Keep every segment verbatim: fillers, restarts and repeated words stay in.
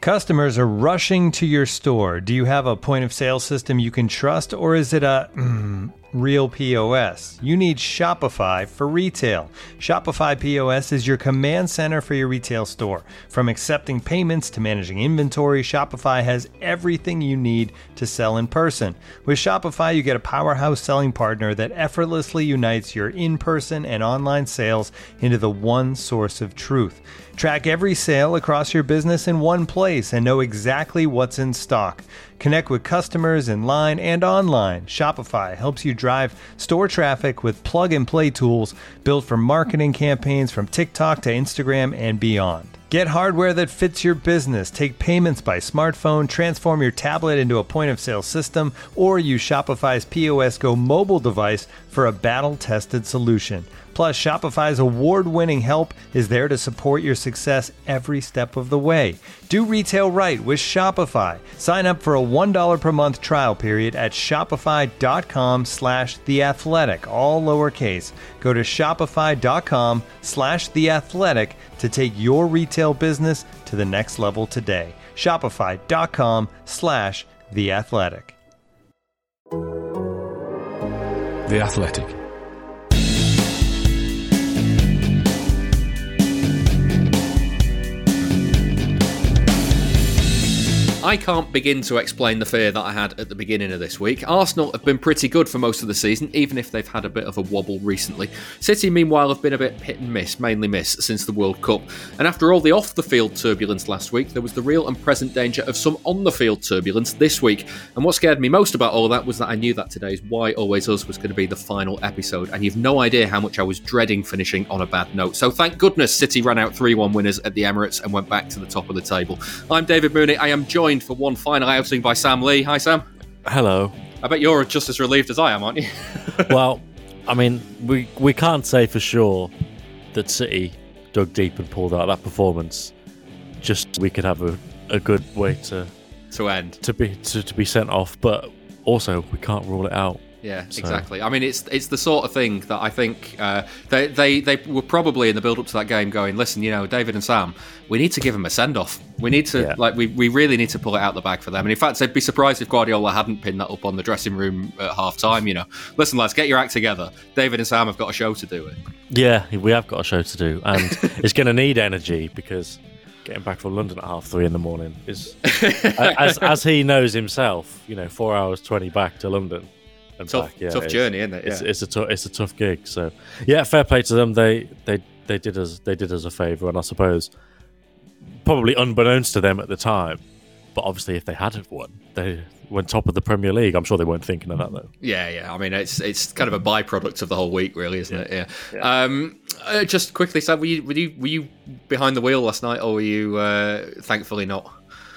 Customers are rushing to your store. Do you have a point of sale system you can trust, or is it a mm, real P O S? You need Shopify for retail. Shopify P O S is your command center for your retail store. From accepting payments to managing inventory, Shopify has everything you need to sell in person. With Shopify, you get a powerhouse selling partner that effortlessly unites your in-person and online sales into the one source of truth. Track every sale across your business in one place and know exactly what's in stock. Connect with customers in line and online. Shopify helps you drive store traffic with plug-and-play tools built for marketing campaigns from TikTok to Instagram and beyond. Get hardware that fits your business. Take payments by smartphone, transform your tablet into a point-of-sale system, or use Shopify's P O S Go mobile device for a battle-tested solution. Plus, Shopify's award-winning help is there to support your success every step of the way. Do retail right with Shopify. Sign up for a one dollar per month trial period at shopify.com slash theathletic, all lowercase. Go to shopify.com slash theathletic to take your retail business to the next level today. Shopify.com slash theathletic. The Athletic. I can't begin to explain the fear that I had at the beginning of this week. Arsenal have been pretty good for most of the season, even if they've had a bit of a wobble recently. City, meanwhile, have been a bit hit and miss, mainly miss, since the World Cup. And after all the off-the-field turbulence last week, there was the real and present danger of some on-the-field turbulence this week. And what scared me most about all of that was that I knew that today's Why Always Us was going to be the final episode, and you've no idea how much I was dreading finishing on a bad note. So thank goodness City ran out three one winners at the Emirates and went back to the top of the table. I'm David Mooney. I am joined for one final outing by Sam Lee. Hi, Sam. Hello. I bet you're just as relieved as I am, aren't you? Well, I mean, we we can't say for sure that City dug deep and pulled out that performance. Just we could have a, a good way to to end to be to, to be sent off, but also we can't rule it out. Yeah, so. Exactly. I mean, it's it's the sort of thing that I think uh, they, they they were probably in the build-up to that game going, listen, you know, David and Sam, we need to give them a send-off. We need to, yeah. like, we, we really need to pull it out the bag for them. And in fact, I'd be surprised if Guardiola hadn't pinned that up on the dressing room at half-time, you know. Listen, lads, get your act together. David and Sam have got a show to do. It. Yeah, we have got a show to do. And it's going to need energy because getting back from London at half three in the morning is, as, as he knows himself, you know, four hours twenty back to London. And tough, back. Yeah, tough journey, isn't it? Yeah. It's, it's a tough, it's a tough gig. So, yeah, fair play to them. They, they, they did us, they did us a favour, and I suppose probably unbeknownst to them at the time, but obviously if they had have won, they went top of the Premier League. I'm sure they weren't thinking of that though. Yeah, yeah. I mean, it's it's kind of a byproduct of the whole week, really, isn't yeah. it? Yeah. yeah. Um, uh, just quickly, Sam, were you were you were you behind the wheel last night, or were you uh, thankfully not?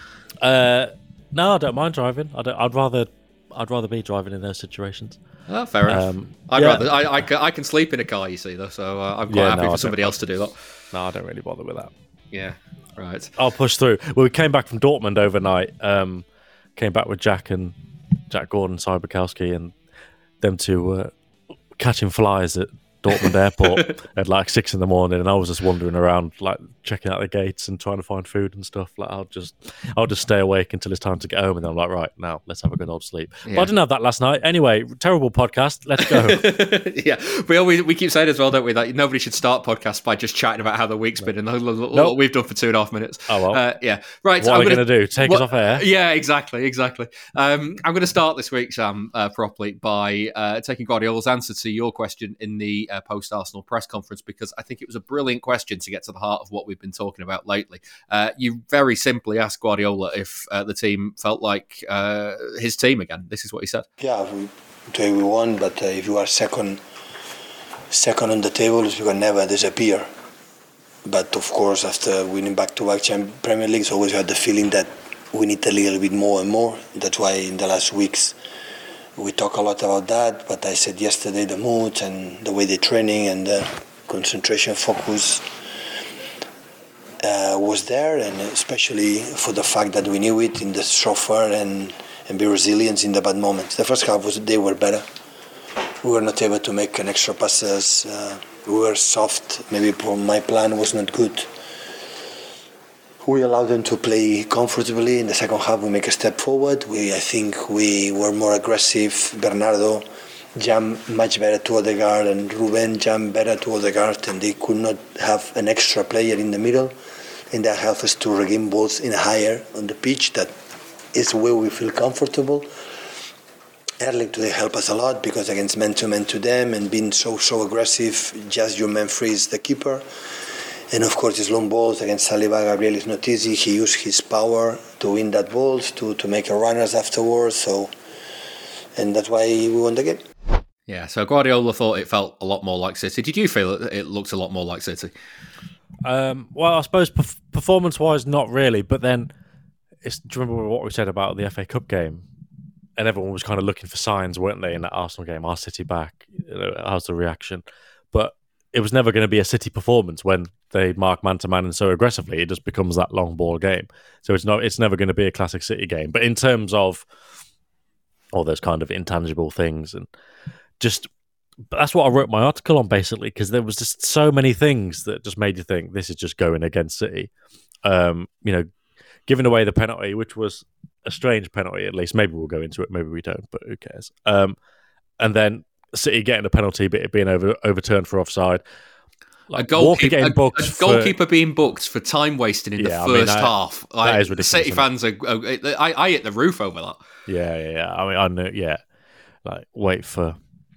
Uh, no, I don't mind driving. I don't, I'd rather. I'd rather be driving in those situations. Oh, fair enough. Um, I'd yeah. rather. I, I, can, I can sleep in a car, you see, though, so uh, I'm quite yeah, happy no, for somebody else to do that. No, I don't really bother with that. Yeah, right. I'll push through. Well, we came back from Dortmund overnight. Um, came back with Jack and Jack Gordon, Cy Bukowski, and them two uh, catching flies at Dortmund Airport at like six in the morning, and I was just wandering around, like checking out the gates and trying to find food and stuff. Like I'll just, I'll just stay awake until it's time to get home, and then I'm like, right now, let's have a good old sleep. Yeah. But I didn't have that last night. Anyway, terrible podcast. Let's go. Yeah, we always we keep saying as well, don't we, that nobody should start podcasts by just chatting about how the week's no. been, and look nope. what we've done for two and a half minutes. Oh well, uh, yeah, right. What I'm are we going to do? Take what, us off air? Yeah, exactly, exactly. Um, I'm going to start this week, Sam, uh, properly by uh, taking Guardiola's answer to your question in the uh, post-Arsenal press conference, because I think it was a brilliant question to get to the heart of what we've been talking about lately. Uh, you very simply asked Guardiola if uh, the team felt like uh, his team again. This is what he said. Yeah, we, today we won, but uh, if you are second second on the table, you can never disappear. But of course, after winning back-to-back Premier Leagues, always had the feeling that we need a little bit more and more. That's why in the last weeks we talk a lot about that, but I said yesterday the mood and the way they're training and the concentration focus uh, was there, and especially for the fact that we knew it in the suffer and, and be resilient in the bad moments. The first half was they were better. We were not able to make an extra passes. Uh, we were soft. Maybe my plan was not good. we allowed them to play comfortably. In the second half, we make a step forward. We, I think we were more aggressive. Bernardo jumped much better to Odegaard, and Ruben jumped better to Odegaard, and they could not have an extra player in the middle. And that helps us to regain balls in higher on the pitch. That is where we feel comfortable. Erling today helped us a lot because against man-to-man to them and being so, so aggressive, just your man frees the keeper. And of course, his long balls against Saliba, Gabriel is not easy. He used his power to win that balls, to, to make a runners afterwards. So, and that's why we won the game. Yeah, so Guardiola thought it felt a lot more like City. Did you feel it, it looked a lot more like City? Um, well, I suppose perf- performance-wise, not really. But then, it's, do you remember what we said about the F A Cup game? And everyone was kind of looking for signs, weren't they, in that Arsenal game? Are City back? You know, how's the reaction? But it was never going to be a City performance when they mark man-to-man and so aggressively. It just becomes that long ball game. So it's not. It's never going to be a classic City game. But in terms of all those kind of intangible things, and just that's what I wrote my article on, basically, because there was just so many things that just made you think this is just going against City. Um, you know, giving away the penalty, which was a strange penalty, at least. Maybe we'll go into it, maybe we don't, but who cares? Um, and then City getting a penalty, but it being over, overturned for offside. Like, a goalkeeper, getting booked a, a goalkeeper for, being booked for time wasting in yeah, the first I mean, I, half. Like, that is ridiculous. City fans are, are I, I hit the roof over that. Yeah, yeah, yeah. I mean, I know, yeah. Like, wait for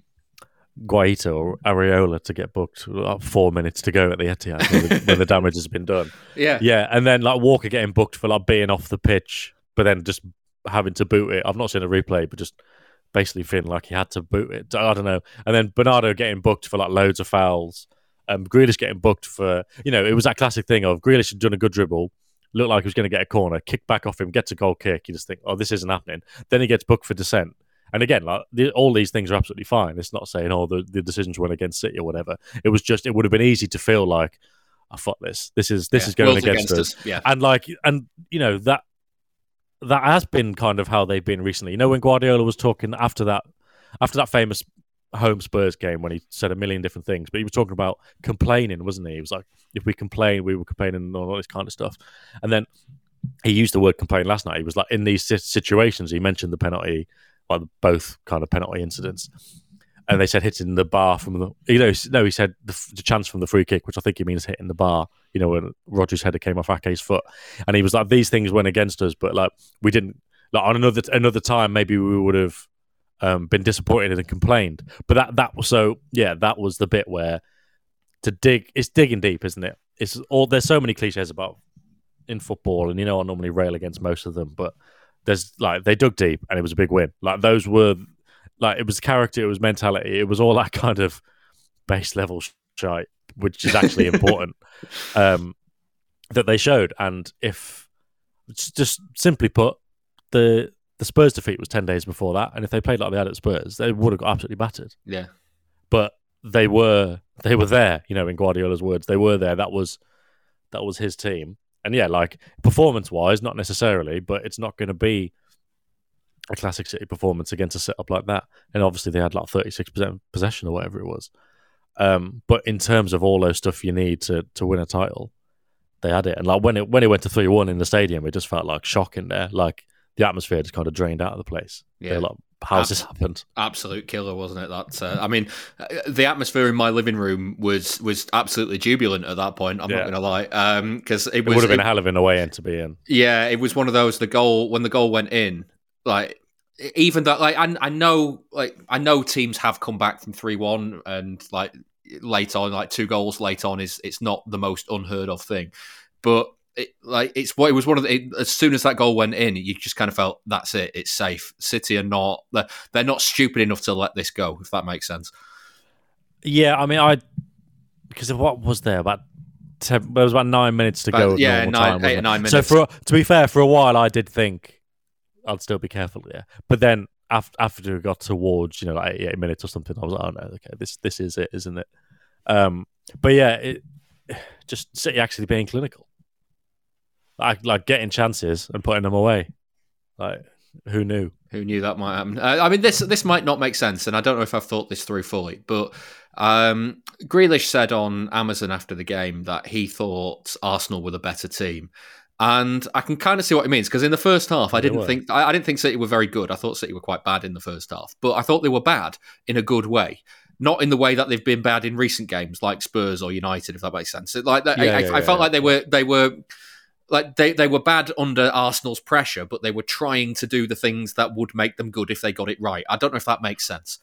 Guaita or Areola to get booked like four minutes to go at the Etihad when, the, when the damage has been done. Yeah, yeah, and then like Walker getting booked for like being off the pitch, but then just having to boot it. I've not seen a replay, but just basically feeling like he had to boot it. I don't know. And then Bernardo getting booked for like loads of fouls. Um, Grealish getting booked for, you know, it was that classic thing of Grealish had done a good dribble, looked like he was going to get a corner, kick back off him, gets a goal kick. You just think, oh, this isn't happening. Then he gets booked for dissent. And again, like the, all these things are absolutely fine. It's not saying, oh, the, the decisions went against City or whatever. It was just, it would have been easy to feel like, I oh, fuck this. This is this yeah, is going against, against us. us. Yeah. And like, and you know that that has been kind of how they've been recently. You know, when Guardiola was talking after that, after that famous home Spurs game when he said a million different things, but he was talking about complaining, wasn't he? He was like, if we complain, we were complaining and all this kind of stuff. And then he used the word complain last night. He was like, in these situations, he mentioned the penalty. Like both kind of penalty incidents, and they said hitting the bar from the you know no he said the, the chance from the free kick, which I think he means hitting the bar, you know, when Rodgers' header came off Ake's foot, and he was like, these things went against us, but like we didn't, like on another another time maybe we would have um, been disappointed and complained, but that that was so yeah that was the bit where to dig, it's digging deep, isn't it? It's all, there's so many cliches about in football, and you know I normally rail against most of them, but there's like they dug deep and it was a big win. Like those were like it was character, it was mentality, it was all that kind of base level shite, which is actually important um, that they showed. And if just simply put, the the Spurs defeat was ten days before that, and if they played like they had at Spurs, they would have got absolutely battered. Yeah, but they were they were there. You know, in Guardiola's words, they were there. That was that was his team. And yeah, like performance-wise, not necessarily, but it's not going to be a classic City performance against a setup like that. And obviously, they had like thirty-six percent possession or whatever it was. Um, but in terms of all those stuff you need to to win a title, they had it. And like when it when it went to three one in the stadium, it just felt like shock in there. Like the atmosphere just kind of drained out of the place. Yeah, like, how's this happened? Absolute killer, wasn't it? That uh, I mean, the atmosphere in my living room was was absolutely jubilant at that point. I'm yeah. not going to lie, because um, it, it was, would have been it, a hell of an away end to be in. Yeah, it was one of those. The goal when the goal went in, like even that, like I, I know, like I know teams have come back from three one and like late on, like two goals late on is it's not the most unheard of thing, but. It, like it's what it was one of the it, as soon as that goal went in, you just kind of felt that's it, it's safe. City are not they're, they're not stupid enough to let this go, if that makes sense. Yeah, I mean, I because of what was there about ten, there was about nine minutes to go. But, yeah, nine, time, eight or nine minutes. So for to be fair, for a while I did think I'd still be careful there, but then after after it got towards you know like eighty minutes or something, I was like, oh no, okay, this this is it, isn't it? Um, but yeah, it just City actually being clinical. Like, like getting chances and putting them away. Like, who knew? Who knew that might happen? Uh, I mean, this this might not make sense, and I don't know if I've thought this through fully, but um, Grealish said on Amazon after the game that he thought Arsenal were the better team. And I can kind of see what he means, because in the first half, I They didn't were. think I, I didn't think City were very good. I thought City were quite bad in the first half, but I thought they were bad in a good way, not in the way that they've been bad in recent games, like Spurs or United, if that makes sense. It, like that, Yeah, I, yeah, I, I felt yeah, like they yeah. were they were like they they were bad under Arsenal's pressure, but they were trying to do the things that would make them good if they got it right. I don't know if that makes sense,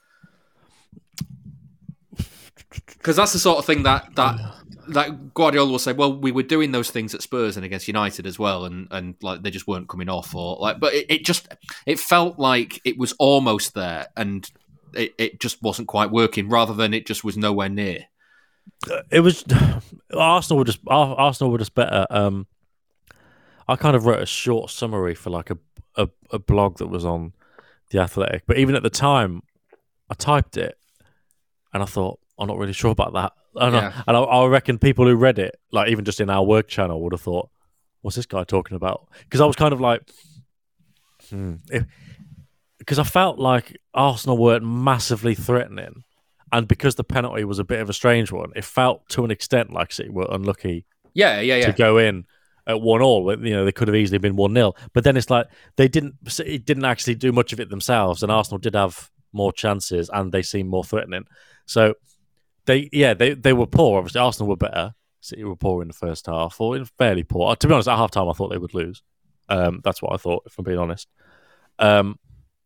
because that's the sort of thing that that. That Guardiola will say, well, we were doing those things at Spurs and against United as well, and, and like they just weren't coming off, or like, but it, it just it felt like it was almost there, and it, it just wasn't quite working. Rather than it just was nowhere near. It was Arsenal were just Ar- Arsenal were just better. Um, I kind of wrote a short summary for like a, a a blog that was on The Athletic, but even at the time, I typed it and I thought, I'm not really sure about that. And, Yeah. I, and I, I reckon people who read it, like even just in our work channel, would have thought, "What's this guy talking about?" Because I was kind of like, hmm. Because I felt like Arsenal weren't massively threatening, and because the penalty was a bit of a strange one, it felt to an extent like City were unlucky Yeah, yeah, yeah. to go in at one all. You know, they could have easily been one nil. But then it's like they didn't. It didn't actually do much of it themselves, and Arsenal did have more chances, and they seemed more threatening. So. They yeah they, they were poor. Obviously, Arsenal were better. City were poor in the first half, or fairly poor. To be honest, at half time, I thought they would lose. Um, that's what I thought, if I'm being honest. Um,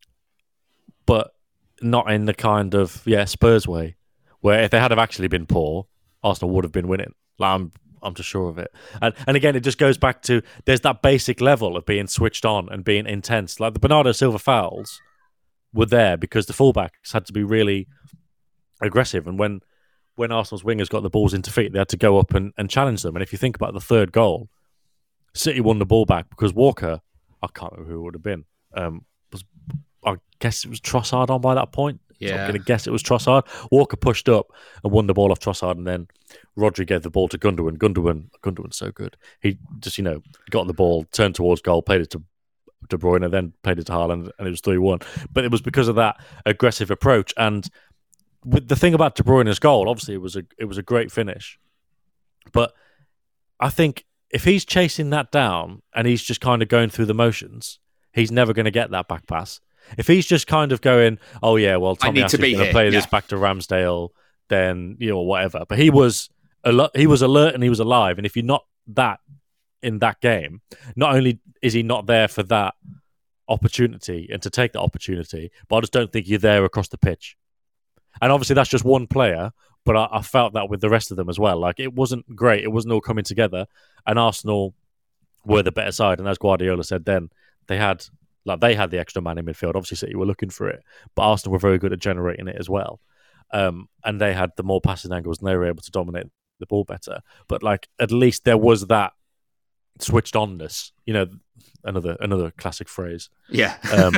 but not in the kind of yeah Spurs way, where if they had have actually been poor, Arsenal would have been winning. Like, I'm I'm just sure of it. And and again, it just goes back to there's that basic level of being switched on and being intense. Like the Bernardo Silva fouls were there because the fullbacks had to be really aggressive, and when when Arsenal's wingers got the balls into feet, they had to go up and, and challenge them. And if you think about the third goal, City won the ball back because Walker, I can't remember who it would have been, um, was I guess it was Trossard on by that point. So Yeah. I'm going to guess it was Trossard. Walker pushed up and won the ball off Trossard, and then Rodri gave the ball to Gundogan. Gundogan, Gundogan's so good. He just, you know, got the ball, turned towards goal, played it to De Bruyne, then played it to Haaland, and it was three one. But it was because of that aggressive approach. And with the thing about De Bruyne's goal, obviously it was a it was a great finish, but I think if he's chasing that down and he's just kind of going through the motions, he's never going to get that back pass. If he's just kind of going, oh yeah, well I need Tomiyasu to is be going to here, play this yeah. back to Ramsdale, then you know whatever. But he was alert, he was alert and he was alive. And if you're not that in that game, not only is he not there for that opportunity and to take that opportunity, but I just don't think you're there across the pitch. And obviously that's just one player, but I, I felt that with the rest of them as well. Like it wasn't great. It wasn't all coming together. And Arsenal were the better side. And as Guardiola said then, they had like they had the extra man in midfield. Obviously City were looking for it, but Arsenal were very good at generating it as well. Um, and they had the more passing angles and they were able to dominate the ball better. But like at least there was that switched onness, you know, another another classic phrase. Yeah. Um,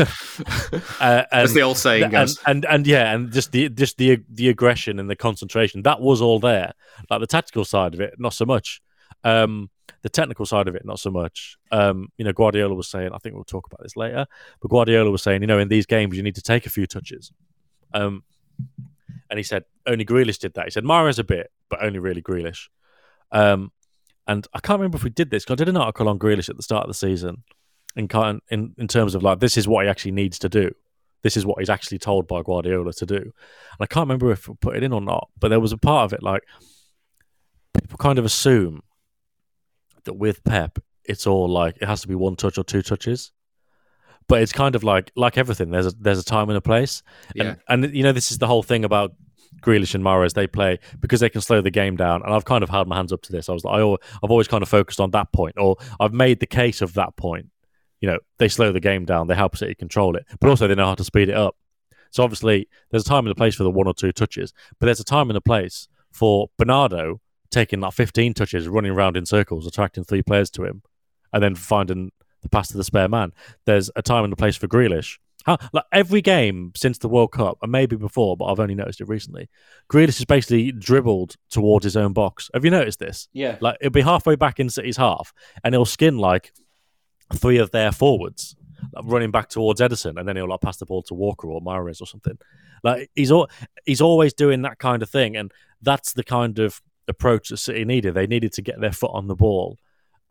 uh, and, As the old saying and, goes. and and yeah, and just the just the the aggression and the concentration that was all there. Like the tactical side of it, not so much. Um, the technical side of it, not so much. Um, you know, Guardiola was saying, I think we'll talk about this later, but Guardiola was saying, you know, in these games you need to take a few touches. Um, and he said only Grealish did that. He said Mahrez a bit, but only really Grealish. Um, and I can't remember if we did this, because I did an article on Grealish at the start of the season in, kind, in in terms of like, this is what he actually needs to do. This is what he's actually told by Guardiola to do. And I can't remember if we put it in or not, but there was a part of it like, people kind of assume that with Pep, it's all like, it has to be one touch or two touches. But it's kind of like like everything. There's a there's a time and a place, Yeah. and and you know this is the whole thing about Grealish and Mahrez. They play because they can slow the game down, and I've kind of held my hands up to this. I was like, I always, I've always kind of focused on that point, or I've made the case of that point. You know, they slow the game down, they help City control it, but also they know how to speed it up. So obviously, there's a time and a place for the one or two touches, but there's a time and a place for Bernardo taking like fifteen touches, running around in circles, attracting three players to him, and then finding the pass to the spare man. There's a time and a place for Grealish. How, like every game since the World Cup, and maybe before, but I've only noticed it recently, Grealish has basically dribbled towards his own box. Have you noticed this? Yeah. Like it'll be halfway back in City's half, and he'll skin like three of their forwards, like, running back towards Edison, and then he'll like pass the ball to Walker or Mahrez or something. Like he's al- he's always doing that kind of thing, and that's the kind of approach that City needed. They needed to get their foot on the ball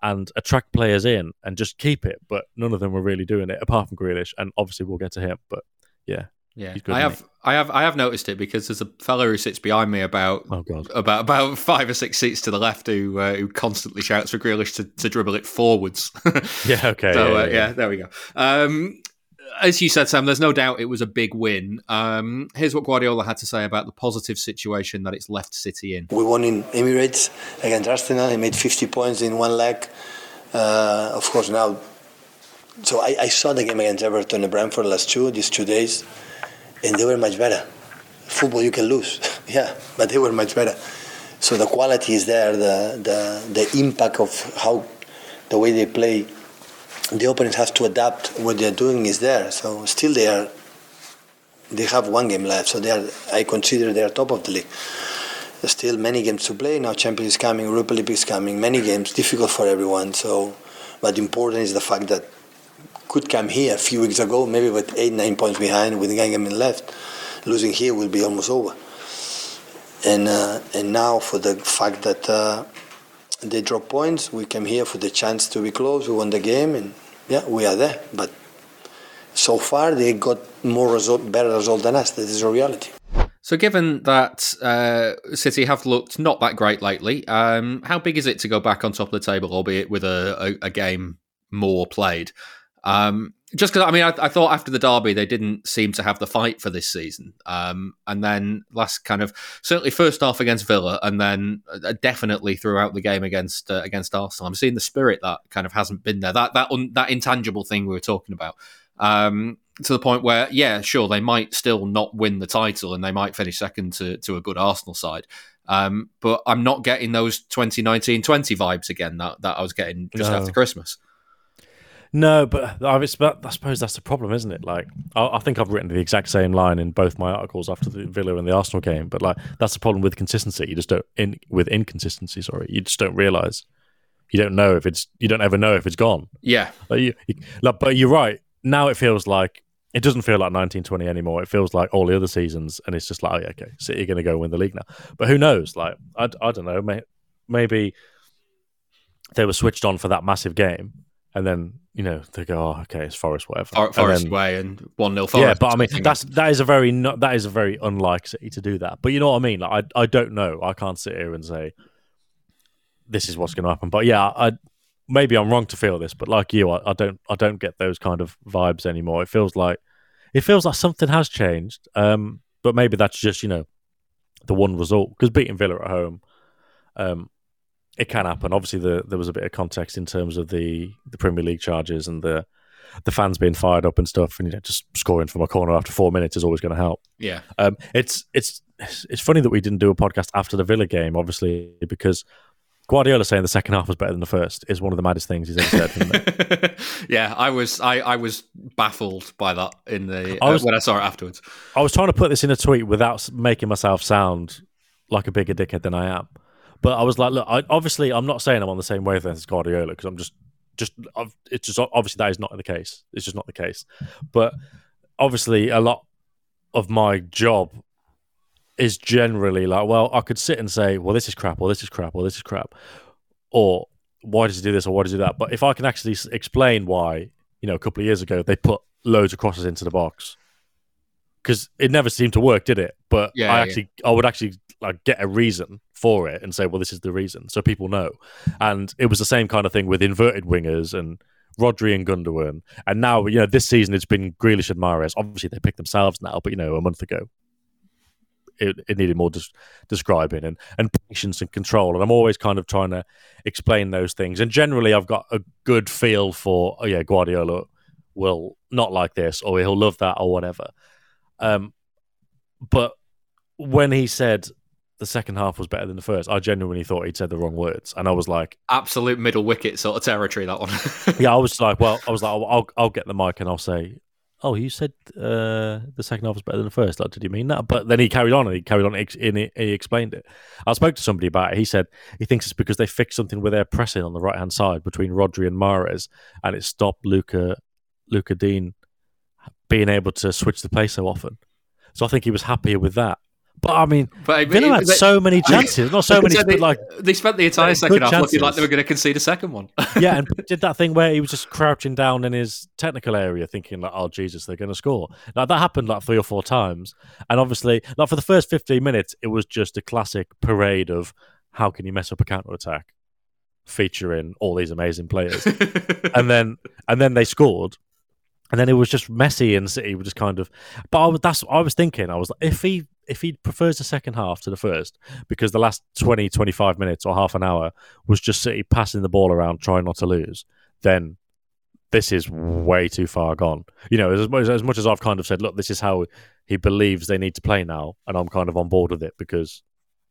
and attract players in and just keep it. But none of them were really doing it, apart from Grealish, and obviously we'll get to him. But yeah, yeah, he's good, I have, he? I have, I have noticed it because there's a fellow who sits behind me about oh, God. about about five or six seats to the left who uh, who constantly shouts for Grealish to, to dribble it forwards. yeah, okay, so yeah, uh, yeah, yeah, there we go. Um, As you said, Sam, there's no doubt it was a big win. Um, here's what Guardiola had to say about the positive situation that it's left City in. We won in Emirates against Arsenal. He made fifty points in one leg. Uh, of course, now... So I, I saw the game against Everton and Brentford last two, these two days, and they were much better. Football, you can lose. yeah, but they were much better. So the quality is there, the, the, the impact of how the way they play, the opponents have to adapt what they're doing is there. So still they are, they have one game left. So they are, I consider they are top of the league. There's still many games to play. Now Champions is coming, Europa League is coming, many games, difficult for everyone. So, but important is the fact that could come here a few weeks ago, maybe with eight, nine points behind with one game left. Losing here will be almost over. And uh, and now for the fact that uh, they drop points, we came here for the chance to be close. We won the game, and yeah, we are there. But so far, they got more result, better result than us. That is a reality. So given that uh, City have looked not that great lately, um, how big is it to go back on top of the table, albeit with a, a, a game more played? Um, just because, I mean, I, I thought after the derby, they didn't seem to have the fight for this season. Um, and then last kind of, certainly first half against Villa, and then uh, definitely throughout the game against uh, against Arsenal. I'm seeing the spirit that kind of hasn't been there. That that un, that intangible thing we were talking about. Um, to the point where, yeah, sure, they might still not win the title and they might finish second to, to a good Arsenal side. Um, but I'm not getting those twenty nineteen twenty vibes again that, that I was getting just no. after Christmas. No, but I suppose that's the problem, isn't it? Like, I think I've written the exact same line in both my articles after the Villa and the Arsenal game. But like, that's the problem with consistency. You just don't in with inconsistency. Sorry, you just don't realize. You don't know if it's. You don't ever know if it's gone. Yeah. Like you, you, like, but you're right. Now it feels like it doesn't feel like nineteen twenty anymore. It feels like all the other seasons, and it's just like, oh, yeah, okay, so you're going to go win the league now. But who knows? Like, I, I don't know. May, maybe they were switched on for that massive game, and then you know they go, oh, okay, it's Forest, whatever. For, Forest then, away and one nil Forest. Yeah, but I mean, that's that is a very not, that is a very unlike City to do that. But you know what I mean? Like, I I don't know. I can't sit here and say this is what's going to happen. But yeah, I. Maybe I'm wrong to feel this, but like you, I, I don't, I don't get those kind of vibes anymore. It feels like, it feels like something has changed. Um, but maybe that's just you know, the one result because beating Villa at home, um, it can happen. Obviously, the, there was a bit of context in terms of the, the Premier League charges and the the fans being fired up and stuff, and you know, just scoring from a corner after four minutes is always going to help. Yeah, um, it's it's it's funny that we didn't do a podcast after the Villa game, obviously, because Guardiola saying the second half was better than the first is one of the maddest things he's ever said. Isn't it? Yeah, I was I, I was baffled by that in the I was, uh, when I saw it afterwards. I was trying to put this in a tweet without making myself sound like a bigger dickhead than I am, but I was like, look, I, obviously I'm not saying I'm on the same wavelength as Guardiola because I'm just just it's just obviously that is not the case. It's just not the case. But obviously, a lot of my job is generally like, well, I could sit and say, well, this is crap, or this is crap, or this is crap, or why does he do this, or why does he do that? But if I can actually explain why, you know, a couple of years ago they put loads of crosses into the box, because it never seemed to work, did it? But yeah, I yeah. actually, I would actually like get a reason for it and say, well, this is the reason, so people know. And it was the same kind of thing with inverted wingers and Rodri and Gundogan, and now you know this season it's been Grealish and Mahrez. Obviously they picked themselves now, but you know a month ago. It, it needed more des- describing and, and patience and control. And I'm always kind of trying to explain those things. And generally, I've got a good feel for, oh, yeah, Guardiola will not like this or he'll love that or whatever. Um, but when he said the second half was better than the first, I genuinely thought he'd said the wrong words. And I was like... Absolute middle wicket sort of territory, that one. yeah, I was like, well, I was like, I'll, I'll, I'll get the mic and I'll say... Oh, you said uh, the second half was better than the first. Like, did you mean that? But then he carried on and he carried on and he, he explained it. I spoke to somebody about it. He said he thinks it's because they fixed something with their pressing on the right hand side between Rodri and Mahrez, and it stopped Luca Luca Dean being able to switch the play so often. So I think he was happier with that. But I mean, but Villa it- had they- so many chances. Not so many, they, but like they spent the entire good second half looking chances. like they were going to concede a second one. yeah, and did that thing where he was just crouching down in his technical area, thinking like, "Oh Jesus, they're going to score." Like that happened like three or four times, and obviously, like for the first fifteen minutes, it was just a classic parade of how can you mess up a counter attack, featuring all these amazing players, and then and then they scored. And then it was just Messi and City were just kind of. But I was, that's I was thinking. I was like, if he if he prefers the second half to the first, because the last twenty, twenty-five minutes or half an hour was just City passing the ball around, trying not to lose, then this is way too far gone. You know, as much as much as I've kind of said, look, this is how he believes they need to play now, and I'm kind of on board with it because,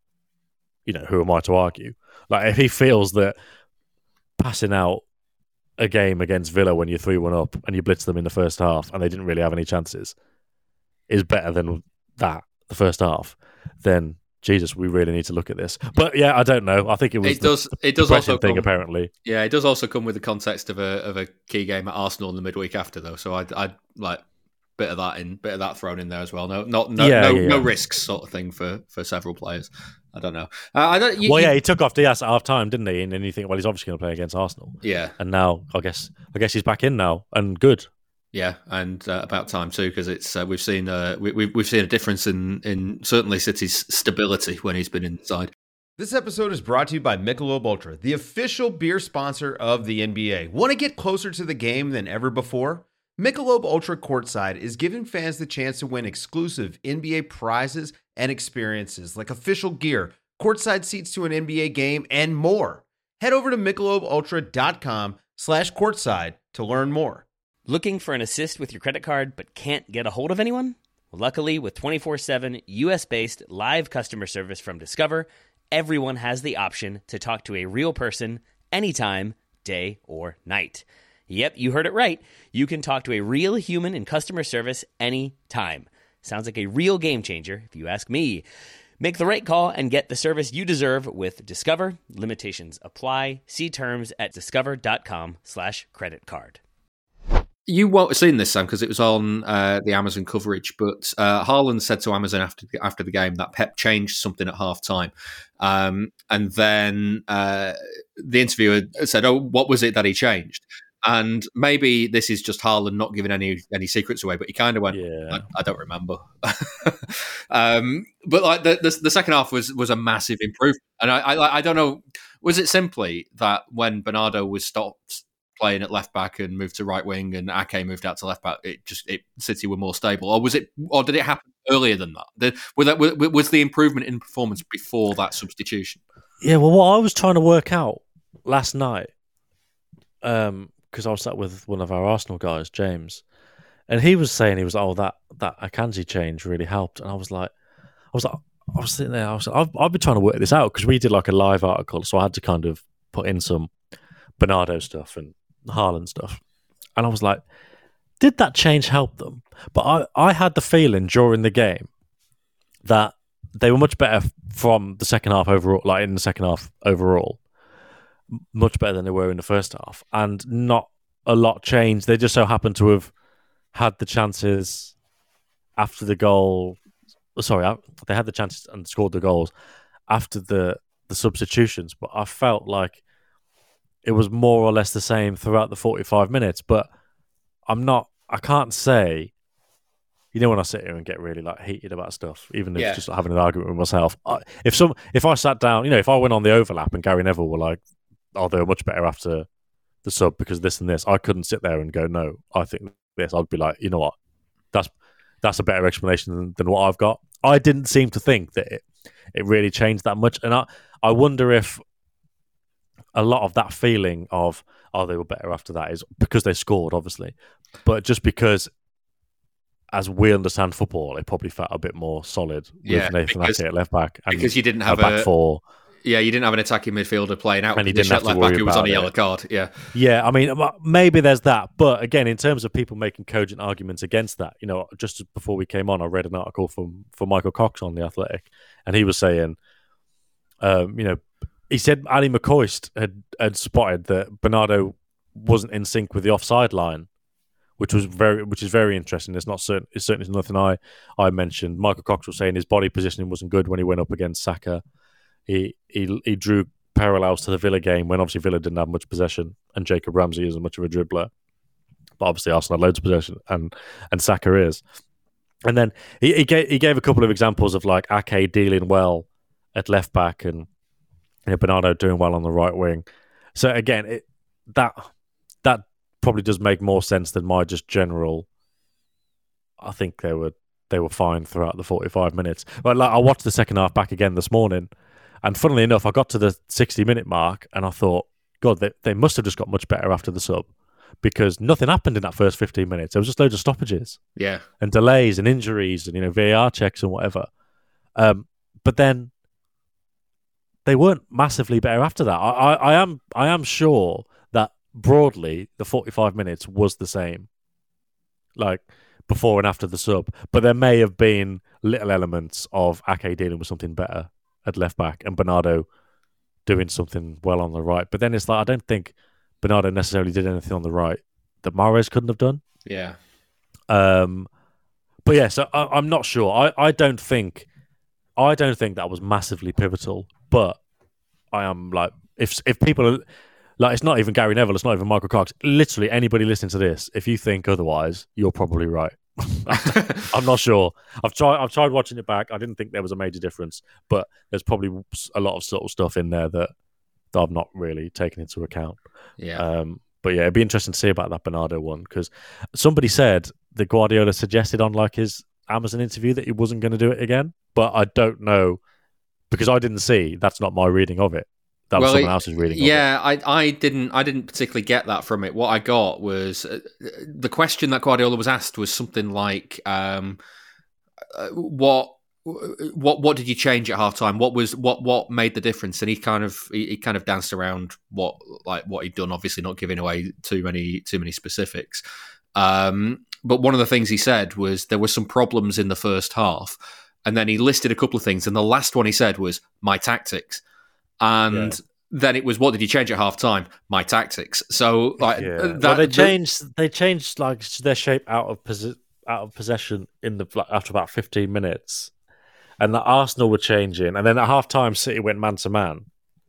you know, who am I to argue? Like if he feels that passing out a game against Villa when you're three one up and you blitz them in the first half and they didn't really have any chances is better than that, the first half, then Jesus, we really need to look at this. But yeah, I don't know. I think it was It does. the, It does depressing also thing come, apparently. Yeah, it does also come with the context of a of a key game at Arsenal in the midweek after, though. So I'd, I'd like bit of that in, bit of that thrown in there as well. No, not no Yeah, no, yeah, no yeah. risks sort of thing for, for several players. I don't know. Uh, I don't. You, Well, you- yeah, he took off Diaz at half time, didn't he? And then you think, well, he's obviously going to play against Arsenal. yeah. And now, I guess, I guess he's back in now and good. Yeah, and uh, about time too, because it's uh, we've seen uh, we, we've we've seen a difference in in certainly City's stability when he's been inside. This episode is brought to you by Michelob Ultra, the official beer sponsor of the N B A. Want to get closer to the game than ever before? Michelob Ultra Courtside is giving fans the chance to win exclusive N B A prizes and experiences like official gear, courtside seats to an N B A game, and more. Head over to michelobultra.com slash courtside to learn more. Looking for an assist with your credit card but can't get a hold of anyone? Well, luckily, with twenty-four seven U S-based live customer service from Discover, everyone has the option to talk to a real person anytime, day or night. Yep, you heard it right. You can talk to a real human in customer service anytime. Sounds like a real game changer, if you ask me. Make the right call and get the service you deserve with Discover. Limitations apply. See terms at discover.com slash credit card. You won't have seen this, Sam, because it was on uh, the Amazon coverage. But uh, Haaland said to Amazon after after the game that Pep changed something at half time, um, and then uh, the interviewer said, "Oh, what was it that he changed?" And maybe this is just Haaland not giving any any secrets away, but he kind of went, Yeah. I, "I don't remember." um, but like the, the the second half was was a massive improvement, and I I, I don't know, was it simply that when Bernardo was stopped playing at left back and moved to right wing, and Ake moved out to left back, it just it City were more stable, or was it, or did it happen earlier than that? The, was, that was the improvement in performance before that substitution? Yeah, well, what I was trying to work out last night, um, because I was sat with one of our Arsenal guys, James, and he was saying he was, oh, that that Akanji change really helped, and I was like, I was like, I was sitting there, I was, I've, I've been trying to work this out because we did like a live article, so I had to kind of put in some Bernardo stuff and Haaland stuff, and I was like, did that change help them? But I, I had the feeling during the game that they were much better from the second half overall, like in the second half overall, much better than they were in the first half, and not a lot changed. They just so happened to have had the chances after the goal. Sorry, they had the chances and scored the goals after the the substitutions, but I felt like it was more or less the same throughout the forty-five minutes. But I'm not, I can't say, you know, when I sit here and get really like heated about stuff, even if Yeah. just having an argument with myself, I, if some, if I sat down, you know, if I went on the overlap and Gary Neville were like, oh, they were much better after the sub because this and this, I couldn't sit there and go, no, I think this. I'd be like, you know what, that's that's a better explanation than, than what I've got. I didn't seem to think that it, it really changed that much. And I, I wonder if a lot of that feeling of, oh, they were better after that is because they scored, obviously. But just because, as we understand football, it probably felt a bit more solid Yeah, with Nathan because- Ake at left back. And Because you didn't a have back a, four. yeah, you didn't have an attacking midfielder playing out, And he the didn't have to left worry back who was on about a it. yellow card. Yeah, Yeah, I mean, maybe there's that. But again, in terms of people making cogent arguments against that, you know, just before we came on, I read an article from, from Michael Cox on The Athletic, and he was saying, um, you know, he said Ali McCoist had, had spotted that Bernardo wasn't in sync with the offside line which was very, which is very interesting. It's not certain. It's certainly nothing I, I mentioned. Michael Cox was saying his body positioning wasn't good when he went up against Saka. He he he drew parallels to the Villa game when obviously Villa didn't have much possession and Jacob Ramsey isn't much of a dribbler, but obviously Arsenal had loads of possession and and Saka is. And then he he gave he gave a couple of examples of like Ake dealing well at left back and you know, Bernardo doing well on the right wing. So again, it, that that. probably does make more sense than my just general. I think they were they were fine throughout the forty-five minutes. But like, I watched the second half back again this morning, and funnily enough, I got to the sixty minute mark, and I thought, God, they they must have just got much better after the sub, because nothing happened in that first fifteen minutes. There was just loads of stoppages, yeah, and delays and injuries, and you know V A R checks and whatever. Um, but then they weren't massively better after that. I, I, I am I am sure that. Broadly, the forty-five minutes was the same, like before and after the sub. But there may have been little elements of Ake dealing with something better at left back and Bernardo doing something well on the right. But then it's like I don't think Bernardo necessarily did anything on the right that Mahrez couldn't have done. Yeah. Um. But yeah, so I, I'm not sure. I, I don't think I don't think that was massively pivotal. But I am like if if people are. Like, it's not even Gary Neville, it's not even Michael Cox. Literally, anybody listening to this, if you think otherwise, you're probably right. I'm not sure. I've tried I've tried watching it back. I didn't think there was a major difference, but there's probably a lot of subtle stuff in there that, that I've not really taken into account. Yeah. Um, but yeah, it'd be interesting to see about that Bernardo one, because somebody said that Guardiola suggested on like his Amazon interview that he wasn't going to do it again, but I don't know, because I didn't see, that's not my reading of it. That was well, someone it, else's reading. Yeah, I, I didn't, I didn't particularly get that from it. What I got was uh, the question that Guardiola was asked was something like, um, uh, "What, what, what did you change at halftime? What was, what, what made the difference?" And he kind of, he, he kind of danced around what, like what he'd done. Obviously, not giving away too many, too many specifics. Um, but one of the things he said was there were some problems in the first half, and then he listed a couple of things, and the last one he said was my tactics. And yeah. then it was, what did you change at half time? My tactics. So like yeah. that, well, they the, changed. They changed like their shape out of posi- out of possession in the like, after about fifteen minutes, and the Arsenal were changing. And then at half time, City went man to man,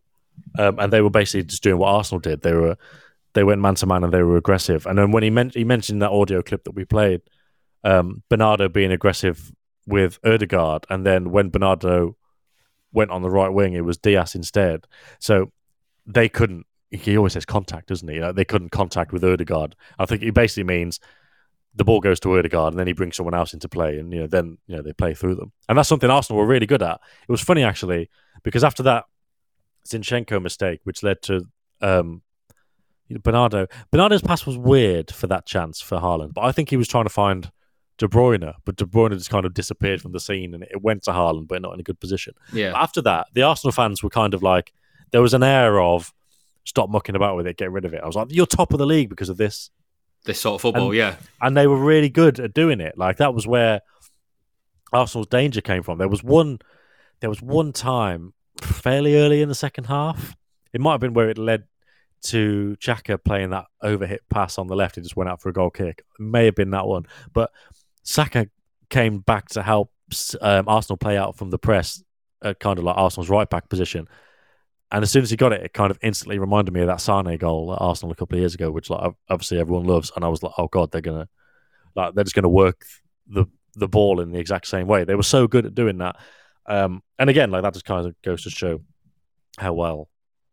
and they were basically just doing what Arsenal did. They were they went man to man and they were aggressive. And then when he meant he mentioned that audio clip that we played, um, Bernardo being aggressive with Ødegaard, and then when Bernardo went on the right wing, it was Diaz instead. So they couldn't, he always says contact, doesn't he? Like, they couldn't contact with Ødegaard. I think it basically means the ball goes to Ødegaard and then he brings someone else into play, and you know then you know they play through them. And that's something Arsenal were really good at. It was funny actually, because after that Zinchenko mistake, which led to um, you know, Bernardo, Bernardo's pass was weird for that chance for Haaland, but I think he was trying to find De Bruyne, but De Bruyne just kind of disappeared from the scene and it went to Haaland, but not in a good position. Yeah. But after that, the Arsenal fans were kind of like, there was an air of stop mucking about with it, get rid of it. I was like, you're top of the league because of this. This sort of football, and, yeah. And they were really good at doing it. Like that was where Arsenal's danger came from. There was one, there was one time fairly early in the second half. It might have been where it led to Xhaka playing that overhit pass on the left. It just went out for a goal kick. It may have been that one, but Saka came back to help um, Arsenal play out from the press, uh, kind of like Arsenal's right back position. And as soon as he got it, it kind of instantly reminded me of that Sane goal at Arsenal a couple of years ago, which like obviously everyone loves. And I was like, oh god, they're gonna like they're just gonna work the the ball in the exact same way. They were so good at doing that. Um, and again, like that just kind of goes to show how well,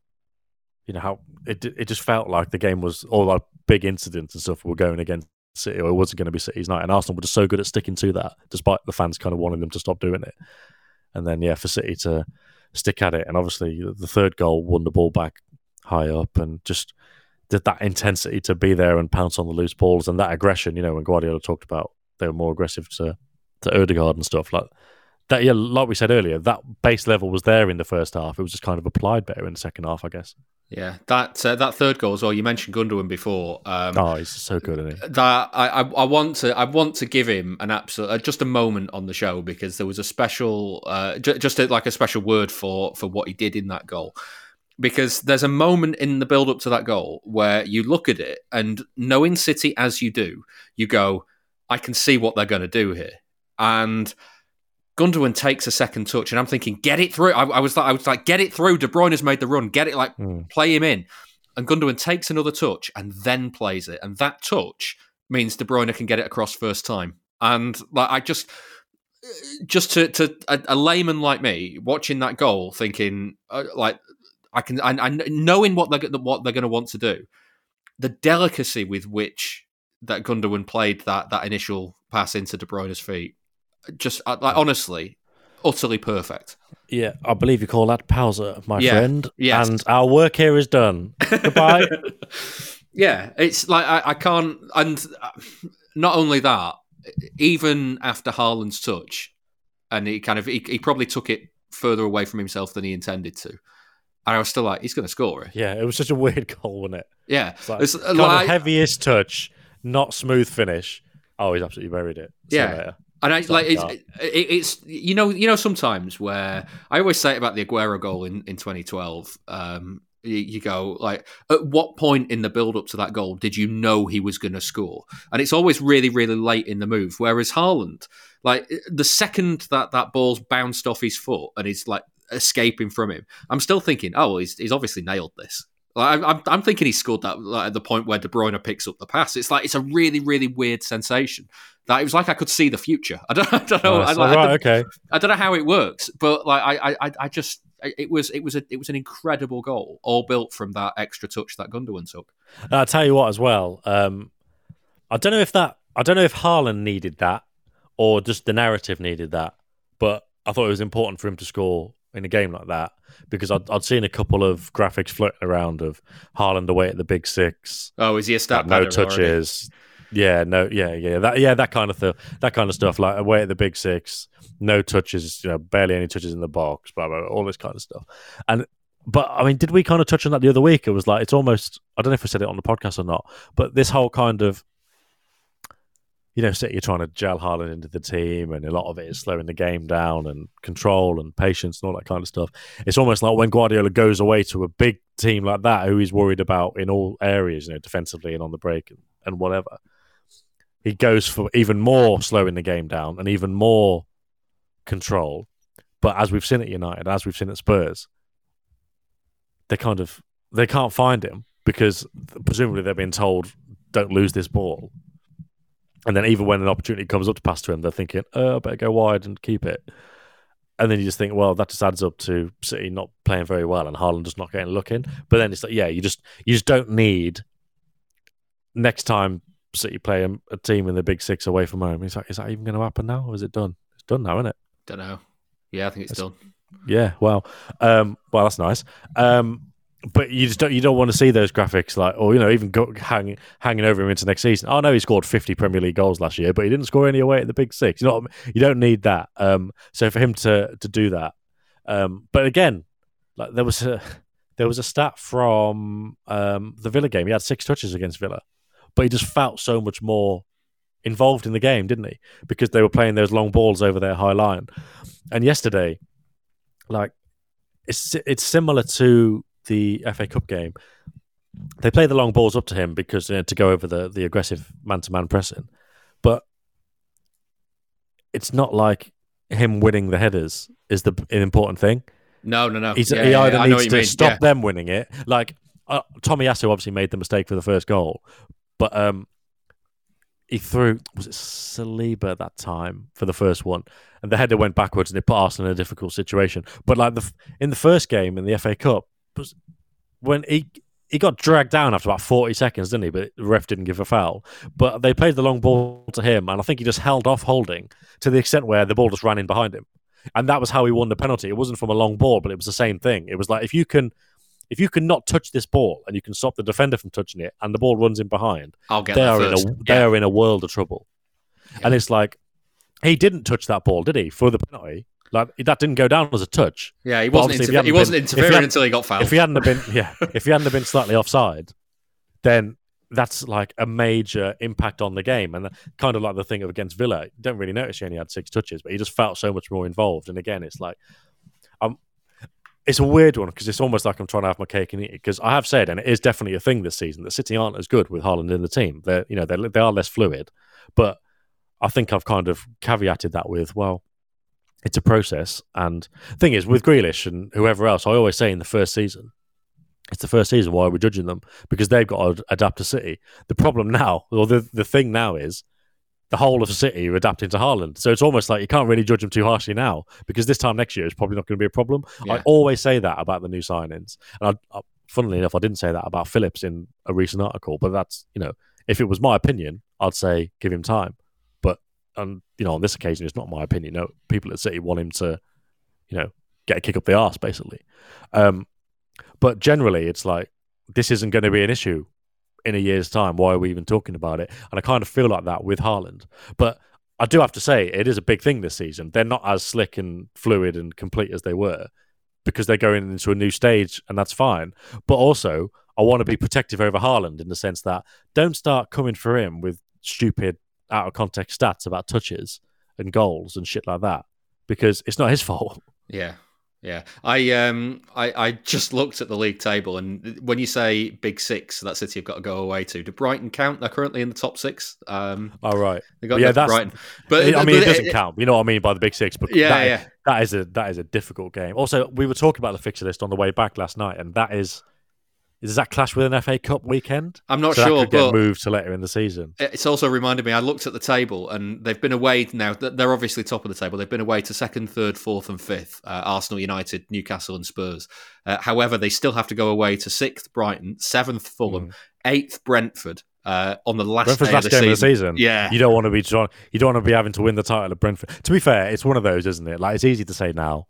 you know, how it it just felt like the game was all like big incidents and stuff were going against City, or it wasn't going to be City's night, and Arsenal were just so good at sticking to that, despite the fans kind of wanting them to stop doing it. And then, yeah, for City to stick at it, and obviously the third goal won the ball back high up, and just did that intensity to be there and pounce on the loose balls, and that aggression. You know, when Guardiola talked about they were more aggressive to to Ødegaard and stuff like that. Yeah, like we said earlier, that base level was there in the first half. It was just kind of applied better in the second half, I guess. Yeah, that uh, that third goal as well. You mentioned Gundogan before. Um, oh, he's so good, isn't he? That I, I I want to I want to give him an absolute uh, just a moment on the show, because there was a special uh, j- just a, like a special word for for what he did in that goal. because there's a moment in the build-up to that goal where you look at it and knowing City as you do, you go, I can see what they're going to do here. And Gundogan takes a second touch, and I'm thinking, get it through. I, I was like, I was like, get it through. De Bruyne has made the run. Get it, like, mm. play him in. And Gundogan takes another touch and then plays it. And that touch means De Bruyne can get it across first time. And like, I just, just to, to a, a layman like me, watching that goal, thinking, uh, like, I can, I, I knowing what they're what they're going to want to do, the delicacy with which that Gundogan played that that initial pass into De Bruyne's feet, just like honestly, utterly perfect. Yeah, I believe you call that pausa, my yeah. friend. Yes. And our work here is done. Goodbye. Yeah, it's like I, I can't, and not only that, even after Haaland's touch, and he kind of he, he probably took it further away from himself than he intended to. And I was still like, he's going to score it. Yeah, it was such a weird goal, wasn't it? Yeah. It's like, it's kind like, of heaviest touch, not smooth finish. Oh, he's absolutely buried it. See yeah. Later. And I, like it's, it, it's you know you know sometimes where I always say about the Aguero goal in, in twenty twelve, um, you, you go like, at what point in the build up to that goal did you know he was going to score? And it's always really really late in the move. Whereas Haaland, like the second that that ball's bounced off his foot and he's like escaping from him, I'm still thinking, oh, well, he's he's obviously nailed this. Like, I'm I'm thinking he scored that like, at the point where De Bruyne picks up the pass. It's like it's a really really weird sensation. That it was like I could see the future. I don't I don't know. Nice. I, like, right, I don't, okay. I don't know how it works, but like I I I just it was it was a it was an incredible goal, all built from that extra touch that Gundogan took. I'll tell you what as well. Um, I don't know if that I don't know if Haaland needed that or just the narrative needed that, but I thought it was important for him to score in a game like that because I'd, I'd seen a couple of graphics floating around of Haaland away at the Big Six. Oh, is he a stat no touches? Already? Yeah, no, yeah, yeah, that, yeah, that kind of th- that kind of stuff. Like away at the Big Six, no touches, you know, barely any touches in the box, blah blah, blah all this kind of stuff. And but I mean, did we kind of touch on that the other week? It was like it's almost I don't know if we said it on the podcast or not, but this whole kind of. You know, City are trying to gel Haaland into the team, and a lot of it is slowing the game down and control and patience and all that kind of stuff. It's almost like when Guardiola goes away to a big team like that, who he's worried about in all areas, you know, defensively and on the break and, and whatever. He goes for even more slowing the game down and even more control. But as we've seen at United, as we've seen at Spurs, they kind of they can't find him because presumably they're being told, "Don't lose this ball." And then even when an opportunity comes up to pass to him, they're thinking, oh, I better go wide and keep it. And then you just think, well, that just adds up to City not playing very well and Haaland just not getting a look in. But then it's like, yeah, you just you just don't need next time City play a, a team in the Big Six away from home. It's like, is that even going to happen now? Or is it done? It's done now, isn't it? Don't know. Yeah, I think it's, it's done. Yeah, well, um, well, that's nice. Um, But you just don't you don't want to see those graphics like, or you know, even go, hang, hanging over him into next season. Oh no, he scored fifty Premier League goals last year, but he didn't score any away at the Big Six. You know, what I mean? You don't need that. Um, so for him to to do that, um, but again, like there was a there was a stat from um, the Villa game. He had six touches against Villa, but he just felt so much more involved in the game, didn't he? Because they were playing those long balls over their high line. And yesterday, like it's it's similar to the F A Cup game. They play the long balls up to him because you know, to go over the, the aggressive man-to-man pressing. But it's not like him winning the headers is the an important thing. No, no, no. He's, yeah, he yeah, either yeah. needs to mean. stop yeah. them winning it. Like uh, Tomiyasu obviously made the mistake for the first goal, but um, he threw, was it Saliba that time for the first one? And the header went backwards and it put Arsenal in a difficult situation. But like the in the first game in the F A Cup, was when he he got dragged down after about forty seconds, didn't he? But the ref didn't give a foul. But they played the long ball to him, and I think he just held off holding to the extent where the ball just ran in behind him. And that was how he won the penalty. It wasn't from a long ball, but it was the same thing. It was like if you can if you can not touch this ball and you can stop the defender from touching it and the ball runs in behind, I'll get they that are first. in a they yeah. are in a world of trouble. Yeah. And it's like he didn't touch that ball, did he? For the penalty. Like that didn't go down as a touch. Yeah, he wasn't. Inter- he, he wasn't been, interfering he until he got fouled. If he hadn't have been, yeah, if he hadn't have been slightly offside, then that's like a major impact on the game. And kind of like the thing of against Villa, you don't really notice he only had six touches, but he just felt so much more involved. And again, it's like, um, it's a weird one because it's almost like I'm trying to have my cake and eat it. Because I have said, and it is definitely a thing this season, that City aren't as good with Haaland in the team. They're, you know, they're, they are less fluid. But I think I've kind of caveated that with, well, it's a process. And the thing is, with Grealish and whoever else, I always say in the first season, it's the first season, why are we judging them? Because they've got to adapt to City. The problem now, or the, the thing now is, the whole of City are adapting to Haaland. So it's almost like you can't really judge them too harshly now, because this time next year is probably not going to be a problem. Yeah. I always say that about the new signings. And I, I, funnily enough, I didn't say that about Phillips in a recent article, but that's, you know, if it was my opinion, I'd say give him time. But, um, you know, on this occasion, it's not my opinion. No, people at City want him to, you know, get a kick up the arse, basically. Um, but generally, it's like, this isn't going to be an issue in a year's time. Why are we even talking about it? And I kind of feel like that with Haaland. But I do have to say, it is a big thing this season. They're not as slick and fluid and complete as they were, because they're going into a new stage, and that's fine. But also, I want to be protective over Haaland in the sense that don't start coming for him with stupid, out of context stats about touches and goals and shit like that, because it's not his fault. Yeah. Yeah, I um I, I just looked at the league table, and when you say big six that City have got to go away to, do Brighton count? They're currently in the top six. Um, oh right, they got yeah, that's Brighton. But I mean, but it doesn't it, count. You know what I mean by the big six? But yeah, that, yeah, that is a that is a difficult game. Also, we were talking about the fixture list on the way back last night, and that is. Does that clash with an F A Cup weekend? I'm not so sure, that could get but moved to later in the season. It's also reminded me. I looked at the table, and they've been away now. They're obviously top of the table. They've been away to second, third, fourth, and fifth. Uh, Arsenal, United, Newcastle, and Spurs. Uh, however, they still have to go away to sixth, Brighton, seventh, Fulham, mm. eighth, Brentford. Uh, on the last, Brentford's day last of the game season. of the season. Yeah, you don't want to be trying. You don't want to be having to win the title at Brentford. To be fair, it's one of those, isn't it? Like, it's easy to say now.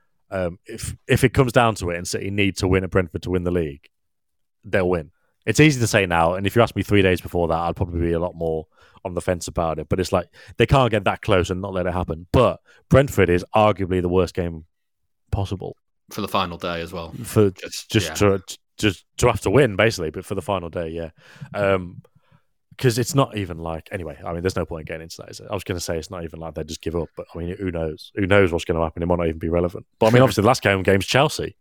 Um, if if it comes down to it, and City need to win at Brentford to win the league, they'll win. It's easy to say now, and if you asked me three days before that, I'd probably be a lot more on the fence about it. But it's like, they can't get that close and not let it happen. But Brentford is arguably the worst game possible. For the final day as well. For just just, yeah. to, just to have to win, basically, but for the final day, yeah. Um, because it's not even like, anyway, I mean, there's no point in getting into that, is it? I was going to say it's not even like they just give up, but I mean, who knows? Who knows what's going to happen? It might not even be relevant. But I mean, obviously, the last game game's Chelsea.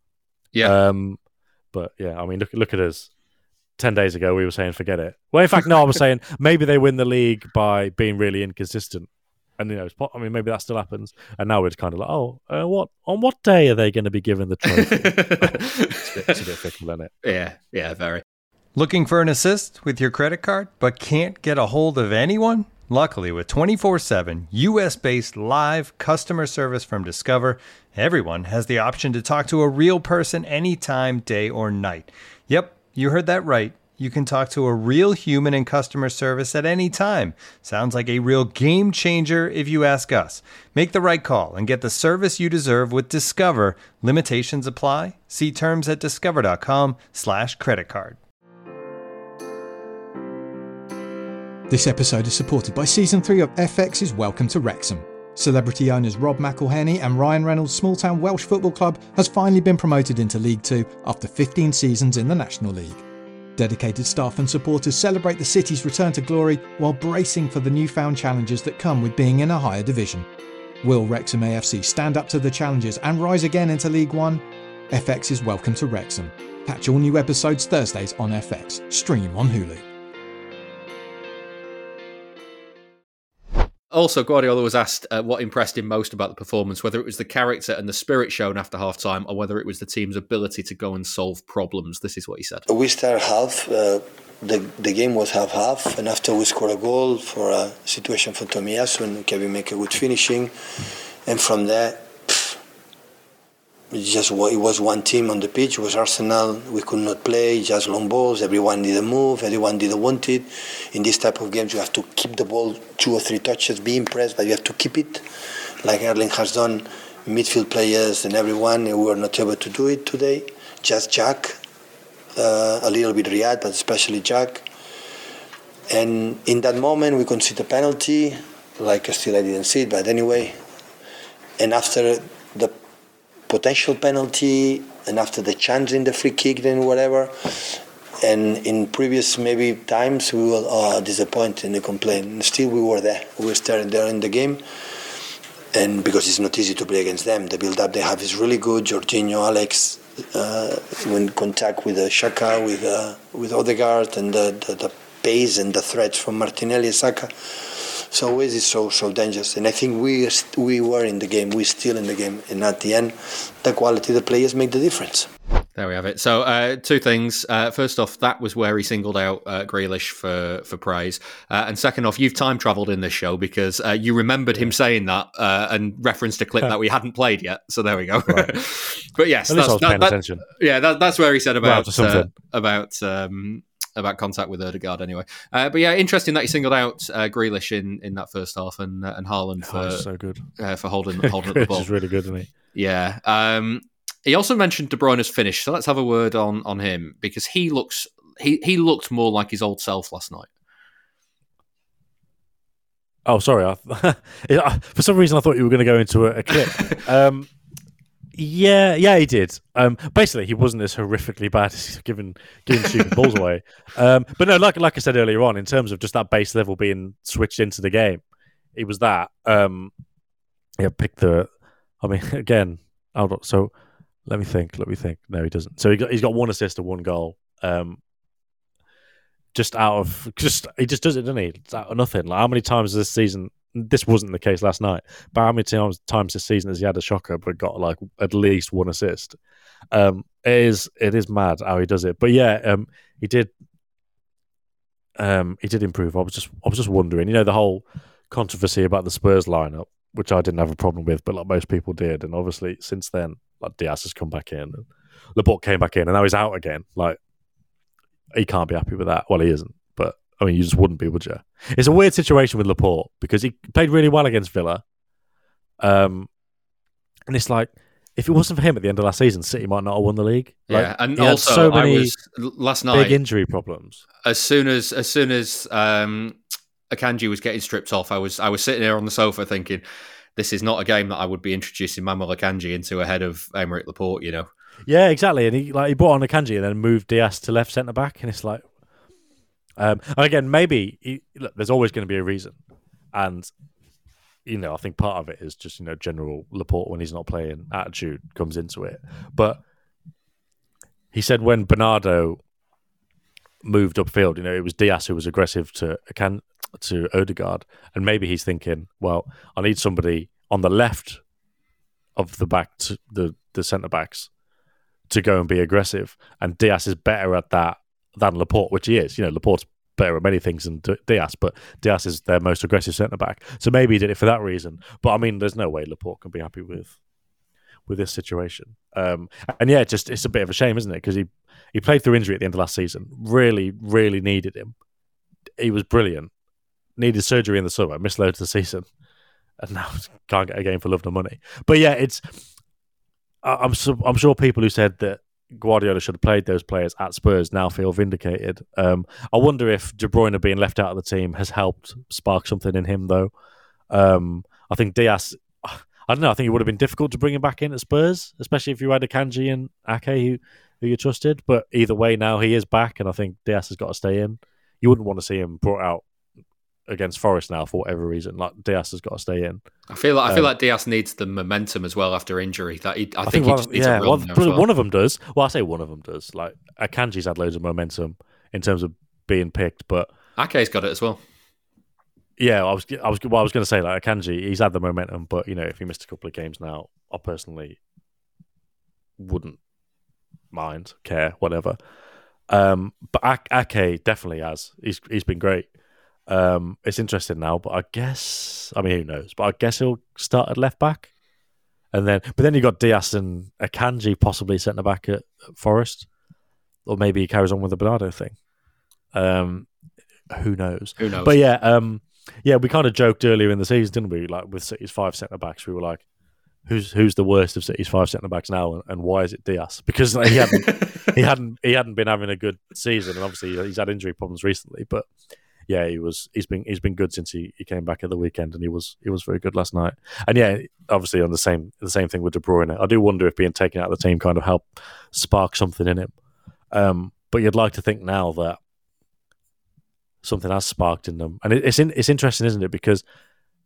Yeah. Um, but yeah, I mean, look, look at us. Ten days ago, we were saying forget it. Well, in fact, no, I was saying maybe they win the league by being really inconsistent, and you know, I mean, maybe that still happens. And now we're kind of like, oh, uh, what on what day are they going to be given the trophy? it's, a bit, it's a bit fickle, isn't it? Yeah, yeah, very. Looking for an assist with your credit card, but can't get a hold of anyone? Luckily, with twenty-four seven U S-based live customer service from Discover, everyone has the option to talk to a real person anytime, day or night. Yep. You heard that right. You can talk to a real human in customer service at any time. Sounds like a real game changer if you ask us. Make the right call and get the service you deserve with Discover. Limitations apply. See terms at discover.com slash credit card. This episode is supported by Season three of F X's Welcome to Wrexham. Celebrity owners Rob McElhenney and Ryan Reynolds' small-town Welsh football club has finally been promoted into League Two after fifteen seasons in the National League. Dedicated staff and supporters celebrate the city's return to glory while bracing for the newfound challenges that come with being in a higher division. Will Wrexham A F C stand up to the challenges and rise again into League One? F X's Welcome to Wrexham. Catch all new episodes Thursdays on F X. Stream on Hulu. Also, Guardiola was asked uh, what impressed him most about the performance, whether it was the character and the spirit shown after half-time or whether it was the team's ability to go and solve problems. This is what he said. We started half, uh, the, the game was half-half, and after we scored a goal for a situation for Tomiyasu and Kevin make a good finishing, and from there, it just it was one team on the pitch. It was Arsenal. We could not play, just long balls. Everyone didn't move. Everyone didn't want it. In this type of games, you have to keep the ball two or three touches, be impressed, but you have to keep it, like Erling has done. Midfield players and everyone, we were not able to do it today. Just Jack, uh, a little bit Riyad, but especially Jack. And in that moment, we conceded a penalty. Like still, I didn't see it, but anyway. And after the potential penalty, and after the chance in the free kick and whatever, and in previous maybe times we were uh, disappointed and complain. And still we were there. We were still there in the game, and because it's not easy to play against them. The build-up they have is really good. Jorginho, Alex, uh, when contact with uh, Xhaka, with uh, with Odegaard, and the, the, the pace and the threats from Martinelli and Saka. So always is so so dangerous. And I think we we were in the game, we're still in the game, and at the end, the quality of the players make the difference. There we have it. So, uh, two things. Uh, first off, that was where he singled out uh, Grealish for, for praise. Uh, and second off, you've time travelled in this show because uh, you remembered him saying that uh, and referenced a clip that we hadn't played yet. So there we go. Right. But yes, at least I was that, paying that, attention. Yeah, that, that's where he said about well, uh, about um, about contact with Odegaard anyway. Uh, but yeah, interesting that he singled out uh, Grealish in, in that first half and uh, and Haaland for oh, so good uh, for holding holding up the ball. He's really good, isn't he? Yeah. Um, He also mentioned De Bruyne's finish, so let's have a word on, on him because he looks he, he looked more like his old self last night. Oh, sorry. I, for some reason, I thought you were going to go into a, a clip. um, yeah, yeah, he did. Um, basically, he wasn't as horrifically bad as he's giving giving stupid balls away. Um, but no, like like I said earlier on, in terms of just that base level being switched into the game, it was that. Um, yeah, pick the. I mean, again, so. Let me think. Let me think. No, he doesn't. So he got, he's got one assist and one goal. Um, just out of just he just does it, doesn't he? It's out of nothing. Like how many times this season? This wasn't the case last night. But how many times times this season has he had a shocker but got like at least one assist? Um, it is it is mad how he does it. But yeah, um, he did. Um, he did improve. I was just I was just wondering. You know, the whole controversy about the Spurs lineup, which I didn't have a problem with, but like most people did. And obviously, since then, like Diaz has come back in, and Laporte came back in, and now he's out again. Like he can't be happy with that. Well, he isn't, but I mean, you just wouldn't be, would you? It's a weird situation with Laporte because he played really well against Villa, um, and it's like if it wasn't for him at the end of last season, City might not have won the league. Like, yeah, and he also had so many I was last night big injury problems. As soon as as soon as um, Akanji was getting stripped off, I was I was sitting there on the sofa thinking, this is not a game that I would be introducing Manuel Akanji into ahead of Aymeric Laporte, you know. Yeah, exactly. And he like he brought on Akanji and then moved Diaz to left centre back, and it's like, um, and again, maybe he, look, there's always going to be a reason, and you know, I think part of it is just you know general Laporte when he's not playing attitude comes into it. But he said when Bernardo moved upfield, you know, it was Diaz who was aggressive to Akan to Odegaard, and maybe he's thinking, well, I need somebody on the left of the back, to the the centre backs, to go and be aggressive, and Diaz is better at that than Laporte, which he is. You know, Laporte's better at many things than Diaz, but Diaz is their most aggressive centre back, so maybe he did it for that reason. But I mean, there's no way Laporte can be happy with with this situation. Um, and yeah, just it's a bit of a shame, isn't it? Because he he played through injury at the end of last season, really, really needed him. He was brilliant. Needed surgery in the summer, missed loads of the season, and now can't get a game for love nor money. But yeah, it's. I'm I'm sure people who said that Guardiola should have played those players at Spurs now feel vindicated. Um, I wonder if De Bruyne being left out of the team has helped spark something in him, though. Um, I think Diaz. I don't know. I think it would have been difficult to bring him back in at Spurs, especially if you had Akanji and Ake who, who you trusted. But either way, now he is back, and I think Diaz has got to stay in. You wouldn't want to see him brought out against Forest now for whatever reason. Like Diaz has got to stay in. I feel like um, I feel like Diaz needs the momentum as well after injury. That he, I, I, think, think, he one, just needs yeah, a run well, there as well. one of them does. Well, I say one of them does. Like Akanji's had loads of momentum in terms of being picked, but Ake's got it as well. Yeah, I was I was well, I was going to say like Akanji, he's had the momentum, but you know if he missed a couple of games now, I personally wouldn't mind, care, whatever. Um, but Ake definitely has. He's he's been great. Um, it's interesting now, but I guess I mean who knows? But I guess he'll start at left back, and then but then you got Diaz and Akanji possibly centre back at, at Forest, or maybe he carries on with the Bernardo thing. Um, who knows? Who knows? But yeah, um, yeah, we kind of joked earlier in the season, didn't we? Like with City's five centre backs, we were like, "Who's who's the worst of City's five centre backs now, and, and why is it Diaz?" Because like, he hadn't he hadn't he hadn't been having a good season, and obviously he's had injury problems recently. But yeah, he was he's been he's been good since he, he came back at the weekend, and he was he was very good last night. And yeah, obviously on the same the same thing with De Bruyne. I do wonder if being taken out of the team kind of helped spark something in him. Um, but you'd like to think now that something has sparked in them, and it, it's in, it's interesting, isn't it? Because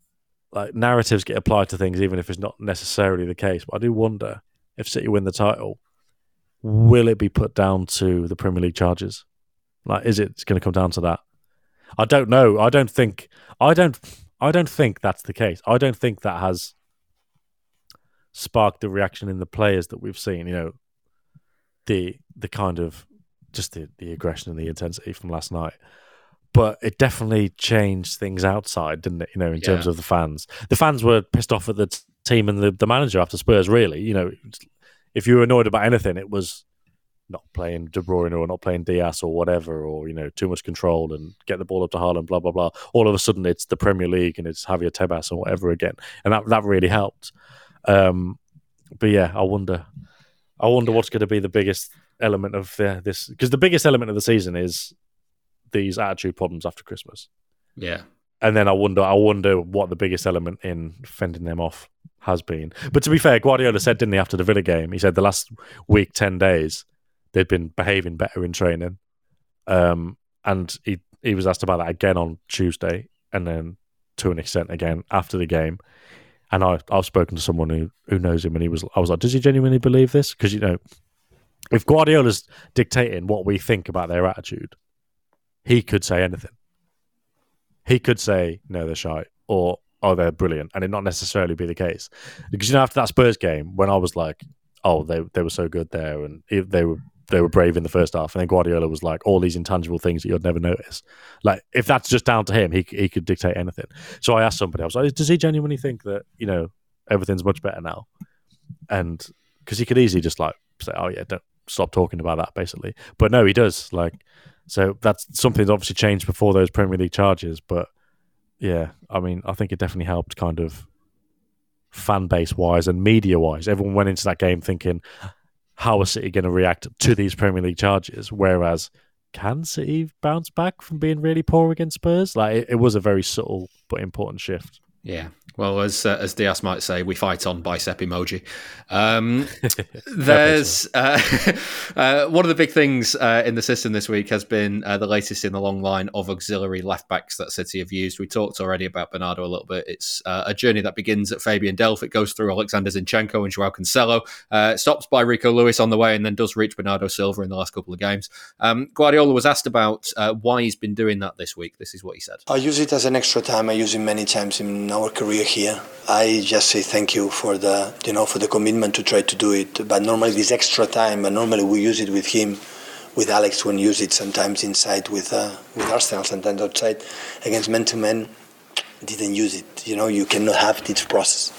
like narratives get applied to things, even if it's not necessarily the case. But I do wonder if City win the title, will it be put down to the Premier League charges? Like, is it going to come down to that? I don't know. I don't think. I don't. I don't think that's the case. I don't think that has sparked the reaction in the players that we've seen. You know, the the kind of just the, the aggression and the intensity from last night. But it definitely changed things outside, didn't it? You know, in terms Yeah. of the fans. The fans were pissed off at the t- team and the, the manager after Spurs, really. You know, if you were annoyed about anything, it was not playing De Bruyne or not playing Diaz or whatever, or, you know, too much control and get the ball up to Haaland, blah, blah, blah. All of a sudden, it's the Premier League and it's Javier Tebas and whatever again. And that, that really helped. Um, but yeah, I wonder I wonder what's going to be the biggest element of the, this. Because the biggest element of the season is these attitude problems after Christmas. Yeah. And then I wonder I wonder what the biggest element in fending them off has been. But to be fair, Guardiola said, didn't he, after the Villa game, he said the last week, ten days, they'd been behaving better in training. Um, and he, he was asked about that again on Tuesday, and then to an extent again after the game. And I, I've spoken to someone who, who knows him, and he was I was like, does he genuinely believe this? Because, you know, if Guardiola's dictating what we think about their attitude, he could say anything. He could say, no, they're shy, or, oh, they're brilliant, and it not necessarily be the case. Because, you know, after that Spurs game, when I was like, oh, they they were so good there, and they were they were brave in the first half, and then Guardiola was like, all these intangible things that you'd never notice. Like, if that's just down to him, he he could dictate anything. So I asked somebody, I was like, does he genuinely think that, you know, everything's much better now? And because he could easily just like say, oh yeah, don't stop talking about that, basically. But no, he does. Like, so that's something that obviously changed before those Premier League charges. But yeah, I mean, I think it definitely helped kind of fan base wise and media wise. Everyone went into that game thinking, how are City going to react to these Premier League charges? Whereas, can City bounce back from being really poor against Spurs? Like, it, it was a very subtle but important shift. Yeah. Well, as uh, as Diaz might say, we fight on, bicep emoji. Um, there's uh, uh, one of the big things uh, in the system this week has been uh, the latest in the long line of auxiliary left backs that City have used. We talked already about Bernardo a little bit. It's uh, a journey that begins at Fabian Delph. It goes through Alexander Zinchenko and Joao Cancelo. Uh, stops by Rico Lewis on the way and then does reach Bernardo Silva in the last couple of games. Um, Guardiola was asked about uh, why he's been doing that this week. This is what he said. I use it as an extra time. I use it many times in our career here. I just say thank you for the, you know, for the commitment to try to do it. But normally this extra time, and normally we use it with him, with Alex, when we use it sometimes inside with uh, with Arsenal, sometimes outside against men to men. Didn't use it. You know, you cannot have this process.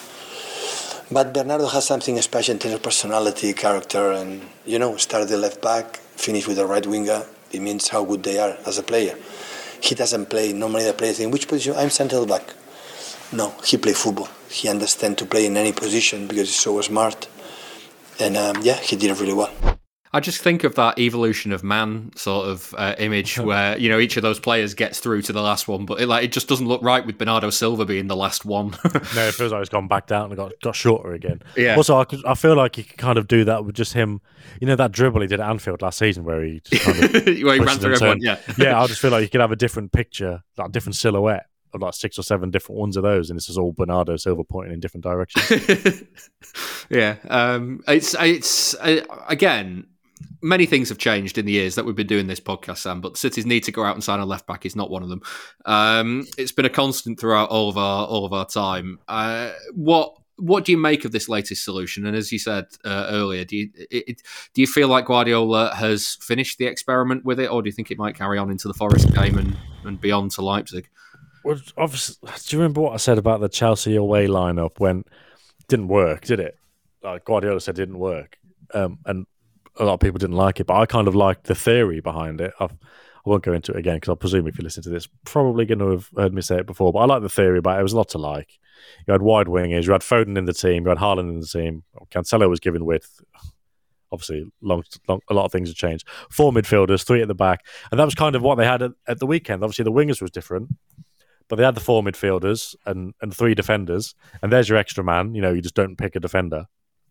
But Bernardo has something special in terms of personality, character, and, you know, start the left back, finish with the right winger. It means how good they are as a player. He doesn't play. Normally the players in which position? I'm central back. No, he plays football. He understands to play in any position because he's so smart. And um, yeah, he did it really well. I just think of that evolution of man sort of uh, image where, you know, each of those players gets through to the last one, but it, like, it just doesn't look right with Bernardo Silva being the last one. No, it feels like it's gone back down and got got shorter again. Yeah. Also, I, could, I feel like you can kind of do that with just him. You know, that dribble he did at Anfield last season where he just kind of where he ran through everyone, yeah. Yeah, I just feel like you could have a different picture, like a different silhouette of like six or seven different ones of those, and this is all Bernardo Silva pointing in different directions. Yeah. Um, it's, it's uh, again... Many things have changed in the years that we've been doing this podcast, Sam, but City's need to go out and sign a left back is not one of them. Um, it's been a constant throughout all of our all of our time. Uh, what what do you make of this latest solution? And as you said uh, earlier, do you it, it, do you feel like Guardiola has finished the experiment with it, or do you think it might carry on into the Forest game and, and beyond to Leipzig? Well, obviously, do you remember what I said about the Chelsea away lineup when it didn't work? Did it? Like Guardiola said, it didn't work, um, and a lot of people didn't like it, but I kind of liked the theory behind it. I've, I won't go into it again because I presume if you listen to this, probably going to have heard me say it before, but I like the theory about it. It was a lot to like. You had wide wingers, you had Foden in the team, you had Haaland in the team, Cancelo was given width. Obviously, long, long, a lot of things have changed. Four midfielders, three at the back, and that was kind of what they had at, at the weekend. Obviously, the wingers was different, but they had the four midfielders and, and three defenders, and there's your extra man. You know, you just don't pick a defender.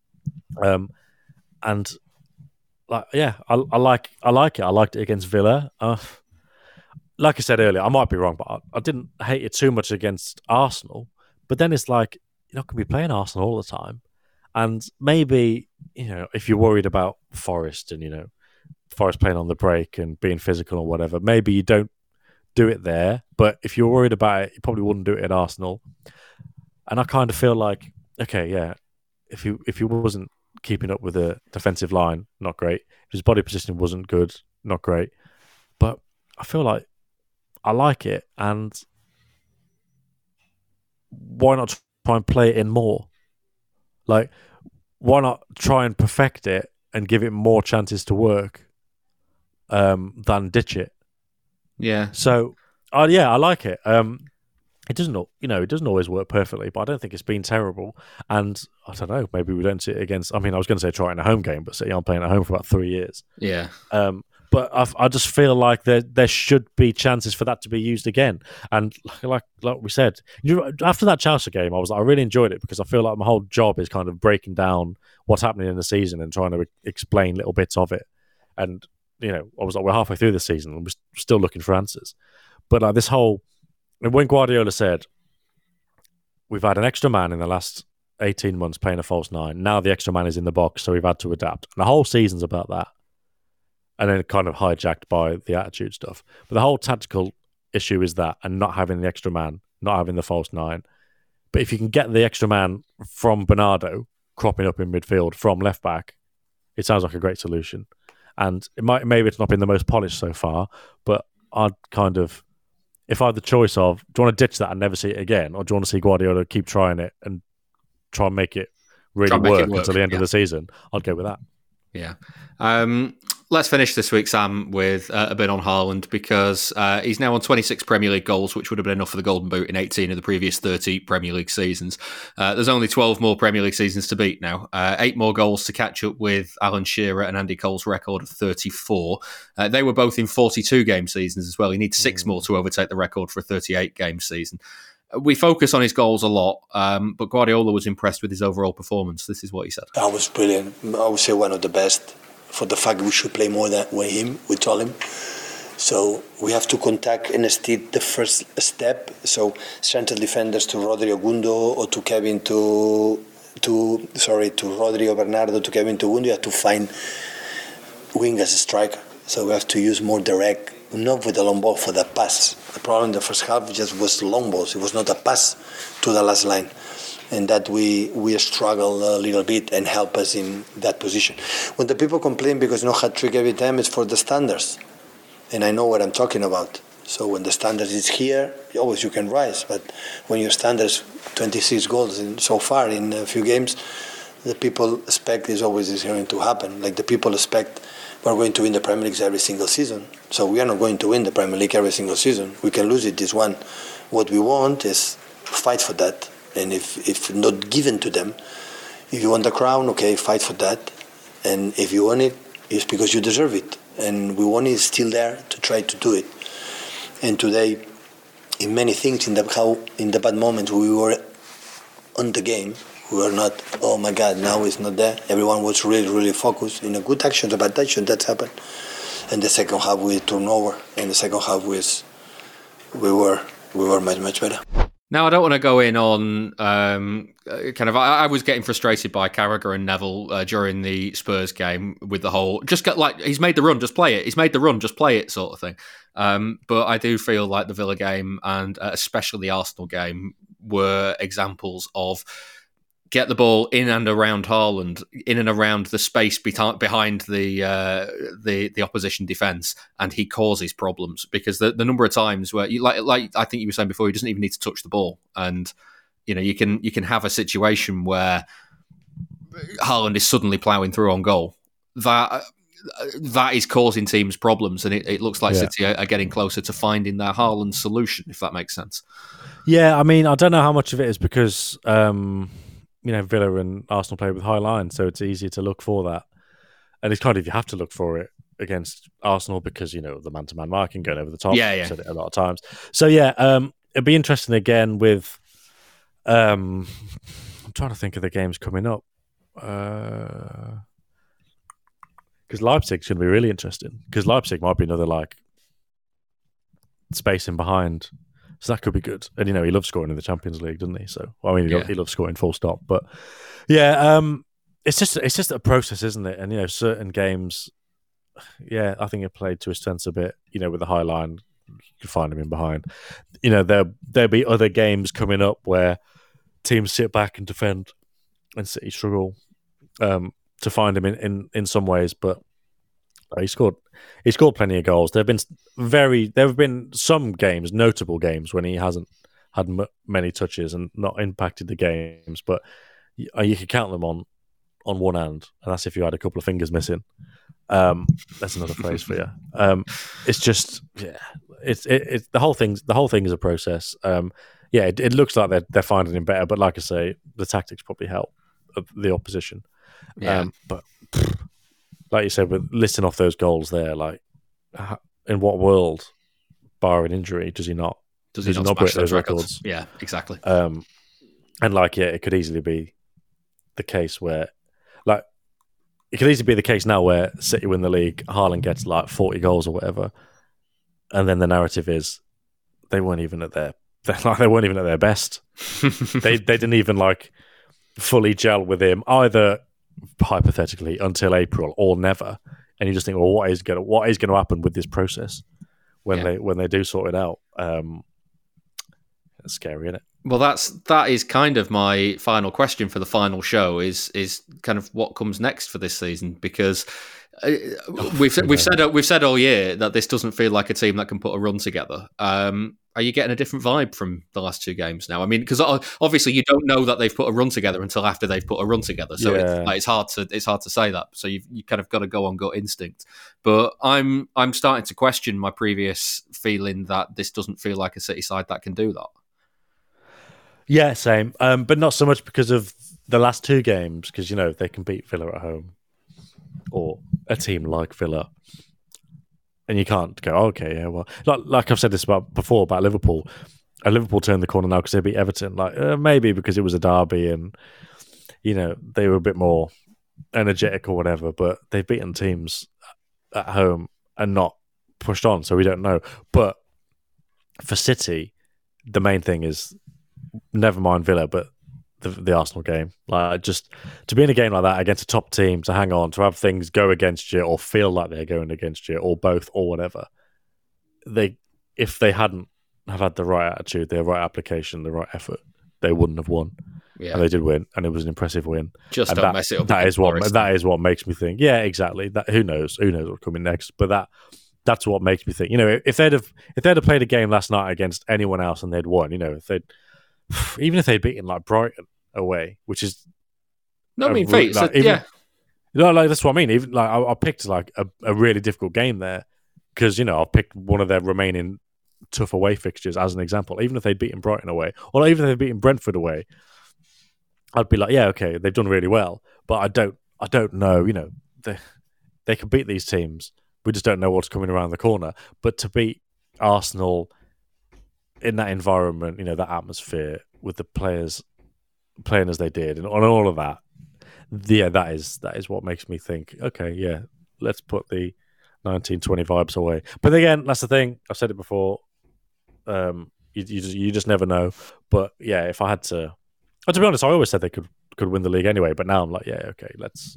Um, and... Like yeah, I, I like I like it. I liked it against Villa. Uh, like I said earlier, I might be wrong, but I, I didn't hate it too much against Arsenal. But then it's like, you're not going to be playing Arsenal all the time. And maybe, you know, if you're worried about Forest and, you know, Forest playing on the break and being physical or whatever, maybe you don't do it there. But if you're worried about it, you probably wouldn't do it at Arsenal. And I kind of feel like, okay, yeah, if he if he wasn't keeping up with the defensive line, not great. If his body positioning wasn't good, not great. But I feel like I like it, and why not try and play it in more? Like, why not try and perfect it and give it more chances to work um, than ditch it? Yeah. So, uh, yeah, I like it. Um, it doesn't, you know, it doesn't always work perfectly, but I don't think it's been terrible. And I don't know, maybe we don't see it against. I mean, I was going to say try it in a home game, but City aren't playing at home for about three years. Yeah. Um, but I, I just feel like there there should be chances for that to be used again. And like like we said, you know, after that Chelsea game, I was like, I really enjoyed it because I feel like my whole job is kind of breaking down what's happening in the season and trying to explain little bits of it. And you know, I was like, we're halfway through the season and we're still looking for answers. But like this whole, when Guardiola said, we've had an extra man in the last eighteen months playing a false nine. Now the extra man is in the box, so we've had to adapt. And the whole season's about that. And then kind of hijacked by the attitude stuff. But the whole tactical issue is that, and not having the extra man, not having the false nine. But if you can get the extra man from Bernardo cropping up in midfield from left back, it sounds like a great solution. And it might maybe it's not been the most polished so far, but I'd kind of, if I had the choice of, do you want to ditch that and never see it again, or do you want to see Guardiola keep trying it and try and make it really make work, it work until the end yeah. of the season? I'd go with that. Yeah. Um, let's finish this week, Sam, with uh, a bit on Haaland, because uh, he's now on twenty-six Premier League goals, which would have been enough for the Golden Boot in eighteen of the previous thirty Premier League seasons. Uh, there's only twelve more Premier League seasons to beat now. Uh, eight more goals to catch up with Alan Shearer and Andy Cole's record of thirty-four. Uh, they were both in forty-two game seasons as well. He needs six mm. more to overtake the record for a thirty-eight game season. We focus on his goals a lot, um, but Guardiola was impressed with his overall performance. This is what he said. That was brilliant. I would say one of the best. For the fact we should play more than with him, we told him. So we have to contact instead the first step. So central defenders to Rodri Gundo or to Kevin to to sorry to Rodri or Bernardo to Kevin to Gundo. You have to find wing as a striker. So we have to use more direct, not with the long ball for the pass. The problem in the first half just was the long balls. It was not a pass to the last line. And that we we struggle a little bit and help us in that position. When the people complain because no hat trick every time, it's for the standards, and I know what I'm talking about. So when the standard is here, always you can rise. But when your standards twenty-six goals in, so far in a few games, the people expect is always is going to happen. Like the people expect we're going to win the Premier League every single season. So we are not going to win the Premier League every single season. We can lose it this one. What we want is fight for that. And if, if not given to them, if you want the crown, okay, fight for that. And if you want it, it's because you deserve it. And we want it still there to try to do it. And today, in many things, in the how in the bad moments we were on the game, we were not, oh my God, now it's not there. Everyone was really, really focused. In a good action, a bad action, that's happened. And the second half we turned over. And the second half was, we were we were much, much better. Now, I don't want to go in on um, kind of. I, I was getting frustrated by Carragher and Neville uh, during the Spurs game with the whole just get like he's made the run, just play it. He's made the run, just play it, sort of thing. Um, but I do feel like the Villa game and uh, especially the Arsenal game were examples of get the ball in and around Haaland, in and around the space be- behind the uh, the the opposition defence, and he causes problems because the, the number of times where you like like I think you were saying before, he doesn't even need to touch the ball, and you know you can you can have a situation where Haaland is suddenly ploughing through on goal. That that is causing teams problems, and it, it looks like yeah. City are, are getting closer to finding their Haaland solution, if that makes sense. Yeah, I mean, I don't know how much of it is because. Um... You know, Villa and Arsenal play with high lines, so it's easier to look for that. And it's kind of, you have to look for it against Arsenal because, you know, the man-to-man marking going over the top. Yeah, yeah. I've said it a lot of times. So, yeah, um, it'd be interesting again with... Um, I'm trying to think of the games coming up. Because uh, Leipzig's going to be really interesting. Because Leipzig might be another, like, space in behind So that could be good. And, you know, he loves scoring in the Champions League, doesn't he? So, well, I mean, he, Yeah. lo- he loves scoring full stop. But, yeah, um, it's just it's just a process, isn't it? And, you know, certain games, yeah, I think it played to his strengths a bit, you know, with the high line. You can find him in behind. You know, there, there'll be other games coming up where teams sit back and defend and City struggle um, to find him in, in, in some ways. But he scored he scored plenty of goals. There have been very there have been some games, notable games, when he hasn't had m- many touches and not impacted the games. But you, you can count them on on one hand, and that's if you had a couple of fingers missing. Um, that's another phrase for you. Um, it's just yeah, it's it, it's the whole thing. The whole thing is a process. Um, yeah, it, it looks like they're they're finding him better, but like I say, the tactics probably help the opposition. Yeah. Um, but like you said, with listing off those goals there, like in what world, barring injury, does he not? Does he does not, he not smash break those records? records? Yeah, exactly. Um, and like yeah, it could easily be the case where, like, it could easily be the case now where City win the league, Haaland gets like forty goals or whatever, and then the narrative is they weren't even at their like they weren't even at their best. they they didn't even like fully gel with him either, hypothetically, until April or never. And you just think, well, what is going to what is going to happen with this process when Yeah. they when they do sort it out? Um, it's scary, isn't it? Well, that's that is kind of my final question for the final show. Is is kind of what comes next for this season, because uh, we've we've said we've said all year that this doesn't feel like a team that can put a run together. Um, are you getting a different vibe from the last two games now? I mean, because obviously you don't know that they've put a run together until after they've put a run together. So Yeah. it's, like, it's hard to it's hard to say that. So you've you kind of got to go on gut instinct. But I'm I'm starting to question my previous feeling that this doesn't feel like a City side that can do that. Yeah, same. Um, but not so much because of the last two games, because, you know, they can beat Villa at home or a team like Villa. And you can't go, okay, yeah, well, like, like I've said this about before about Liverpool. And Liverpool turned the corner now because they beat Everton. Like, uh, maybe because it was a derby and, you know, they were a bit more energetic or whatever, but they've beaten teams at home and not pushed on, so we don't know. But for City, the main thing is, never mind Villa, but the, the Arsenal game. Like, just to be in a game like that against a top team, to hang on, to have things go against you or feel like they're going against you, or both, or whatever. They, if they hadn't have had the right attitude, the right application, the right effort, they wouldn't have won. Yeah, And they did win, and it was an impressive win. just And don't that, mess it up. That against is what Forest. that is what makes me think. Yeah, exactly. That who knows? Who knows what's coming next? But that that's what makes me think. You know, if they'd have if they'd have played a game last night against anyone else and they'd won, you know, if they'd even if they'd beaten like Brighton away, which is no a mean re- feat. like, So, even- yeah, you know, like that's what I mean. Even like I, I picked like a, a really difficult game there because, you know, I picked one of their remaining tough away fixtures as an example. Even if they'd beaten Brighton away, or even if they'd beaten Brentford away, I'd be like, yeah, okay, they've done really well. But I don't, I don't know. You know, they they can beat these teams. We just don't know what's coming around the corner. But to beat Arsenal in that environment, you know, that atmosphere with the players playing as they did, and on all of that, yeah, that is that is what makes me think, okay, yeah, let's put the nineteen twenty vibes away. But again, that's the thing. I've said it before. Um, you you just, you just never know. But yeah, if I had to, well, to be honest, I always said they could could win the league anyway. But now I'm like, yeah, okay, let's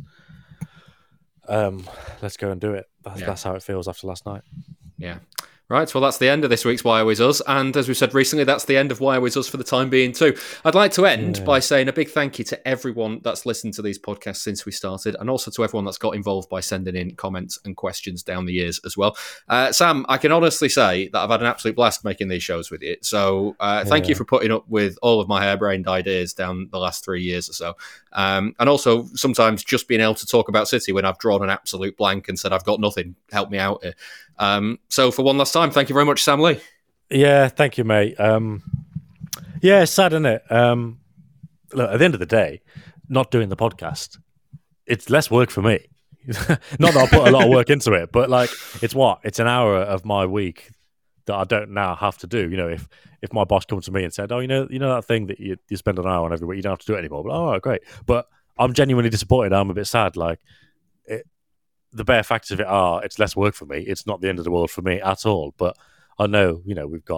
um, let's go and do it. That's, Yeah. that's how it feels after last night. yeah. Right, well, that's the end of this week's Why Always Us. And as we said recently, that's the end of Why Always Us for the time being too. I'd like to end Yeah. by saying a big thank you to everyone that's listened to these podcasts since we started, and also to everyone that's got involved by sending in comments and questions down the years as well. Uh, Sam, I can honestly say that I've had an absolute blast making these shows with you. So uh, thank Yeah. you for putting up with all of my harebrained ideas down the last three years or so. Um, and also sometimes just being able to talk about City when I've drawn an absolute blank and said I've got nothing. Help me out here. Um, so for one last time, thank you very much, Sam Lee. Yeah, thank you, mate. Um, yeah, it's sad, isn't it? Um, look, at the end of the day, not doing the podcast, it's less work for me. Not that I put a lot of work into it, but like, it's what? It's an hour of my week that I don't now have to do. You know, if if my boss comes to me and said, "Oh, you know, you know that thing that you, you spend an hour on every week, you don't have to do it anymore." But, oh, great. But I'm genuinely disappointed. I'm a bit sad. Like, it, the bare facts of it are, it's less work for me. It's not the end of the world for me at all. But I know, you know, we've got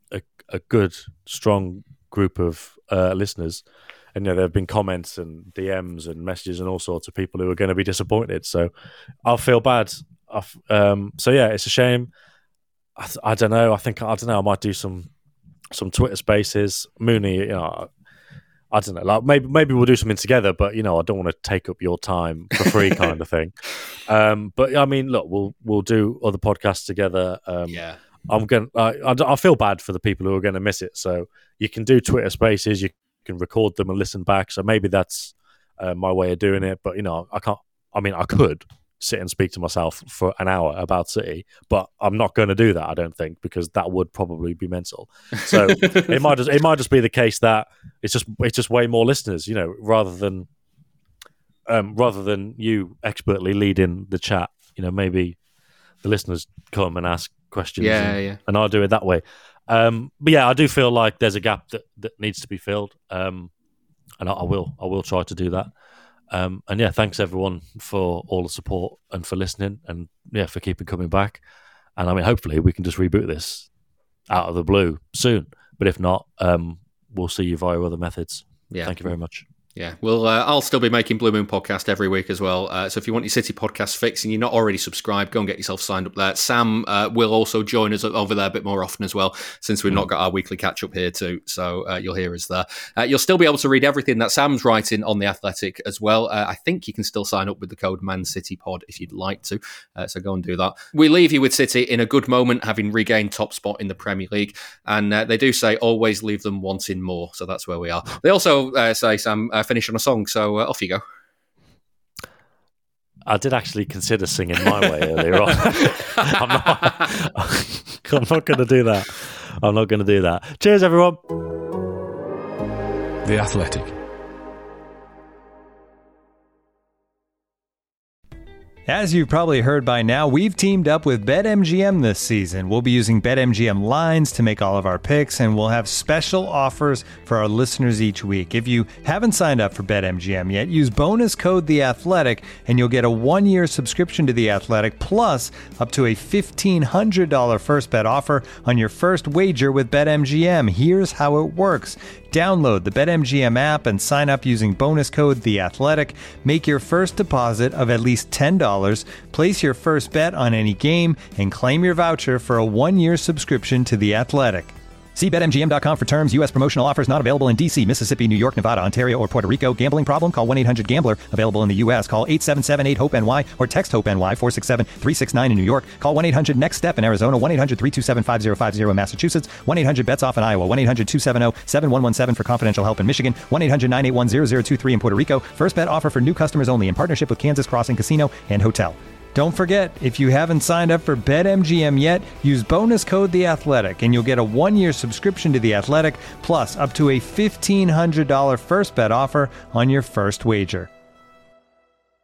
a, a good, strong group of uh, listeners. And you know, there have been comments and D Ms and messages and all sorts of people who are going to be disappointed. So I'll feel bad. I've, um, so yeah, it's a shame. I, I don't know. I think I don't know. I might do some some Twitter Spaces. Mooney, you know, I don't know. Like maybe maybe we'll do something together. But you know, I don't want to take up your time for free, kind of thing. Um, but I mean, look, we'll we'll do other podcasts together. Um, yeah. I'm going. I, I feel bad for the people who are going to miss it. So you can do Twitter Spaces. You can record them and listen back. So maybe that's uh, my way of doing it. But you know, I can't. I mean, I could sit and speak to myself for an hour about City, but I'm not going to do that. I don't think, because that would probably be mental. So it might just it might just be the case that it's just it's just way more listeners. You know, rather than um, rather than you expertly leading the chat. You know, maybe the listeners come and ask questions. Yeah, and, yeah. and I'll do it that way. Um, but yeah, I do feel like there's a gap that, that needs to be filled, um, and I, I will I will try to do that. Um, and yeah, thanks everyone for all the support and for listening, and yeah, for keeping coming back. And I mean, hopefully we can just reboot this out of the blue soon. But if not, um, we'll see you via other methods. Yeah, thank you very much. Yeah, well, uh, I'll still be making Blue Moon Podcast every week as well. Uh, so if you want your City podcast fix and you're not already subscribed, go and get yourself signed up there. Sam uh, will also join us over there a bit more often as well, since we've not got our weekly catch-up here too. So uh, you'll hear us there. Uh, you'll still be able to read everything that Sam's writing on The Athletic as well. Uh, I think you can still sign up with the code ManCityPod if you'd like to. Uh, so go and do that. We leave you with City in a good moment, having regained top spot in the Premier League. And uh, they do say always leave them wanting more. So that's where we are. They also uh, say, Sam, uh, finish on a song. So So uh, off you go. I did actually consider singing My Way earlier on. I'm not, I'm not going to do that. I'm not going to do that. Cheers, everyone. The Athletic. As you've probably heard by now, we've teamed up with BetMGM this season. We'll be using BetMGM lines to make all of our picks, and we'll have special offers for our listeners each week. If you haven't signed up for BetMGM yet, use bonus code The Athletic, and you'll get a one-year subscription to The Athletic, plus up to a fifteen hundred dollars first bet offer on your first wager with BetMGM. Here's how it works. Download the BetMGM app and sign up using bonus code The Athletic. Make your first deposit of at least ten dollars, place your first bet on any game, and claim your voucher for a one-year subscription to The Athletic. See Bet M G M dot com for terms. U S promotional offers not available in D C, Mississippi, New York, Nevada, Ontario, or Puerto Rico. Gambling problem? Call one eight hundred gambler. Available in the U S. Call eight seven seven eight hope N Y or text HOPE-NY four six seven three six nine in New York. Call one eight hundred next step in Arizona. one eight hundred three two seven five zero five zero in Massachusetts. one eight hundred bets off in Iowa. one eight hundred two seven zero seven one one seven for confidential help in Michigan. one eight hundred nine eight one zero zero two three in Puerto Rico. First bet offer for new customers only in partnership with Kansas Crossing Casino and Hotel. Don't forget, if you haven't signed up for BetMGM yet, use bonus code The Athletic, and you'll get a one-year subscription to The Athletic, plus up to a fifteen hundred dollars first bet offer on your first wager.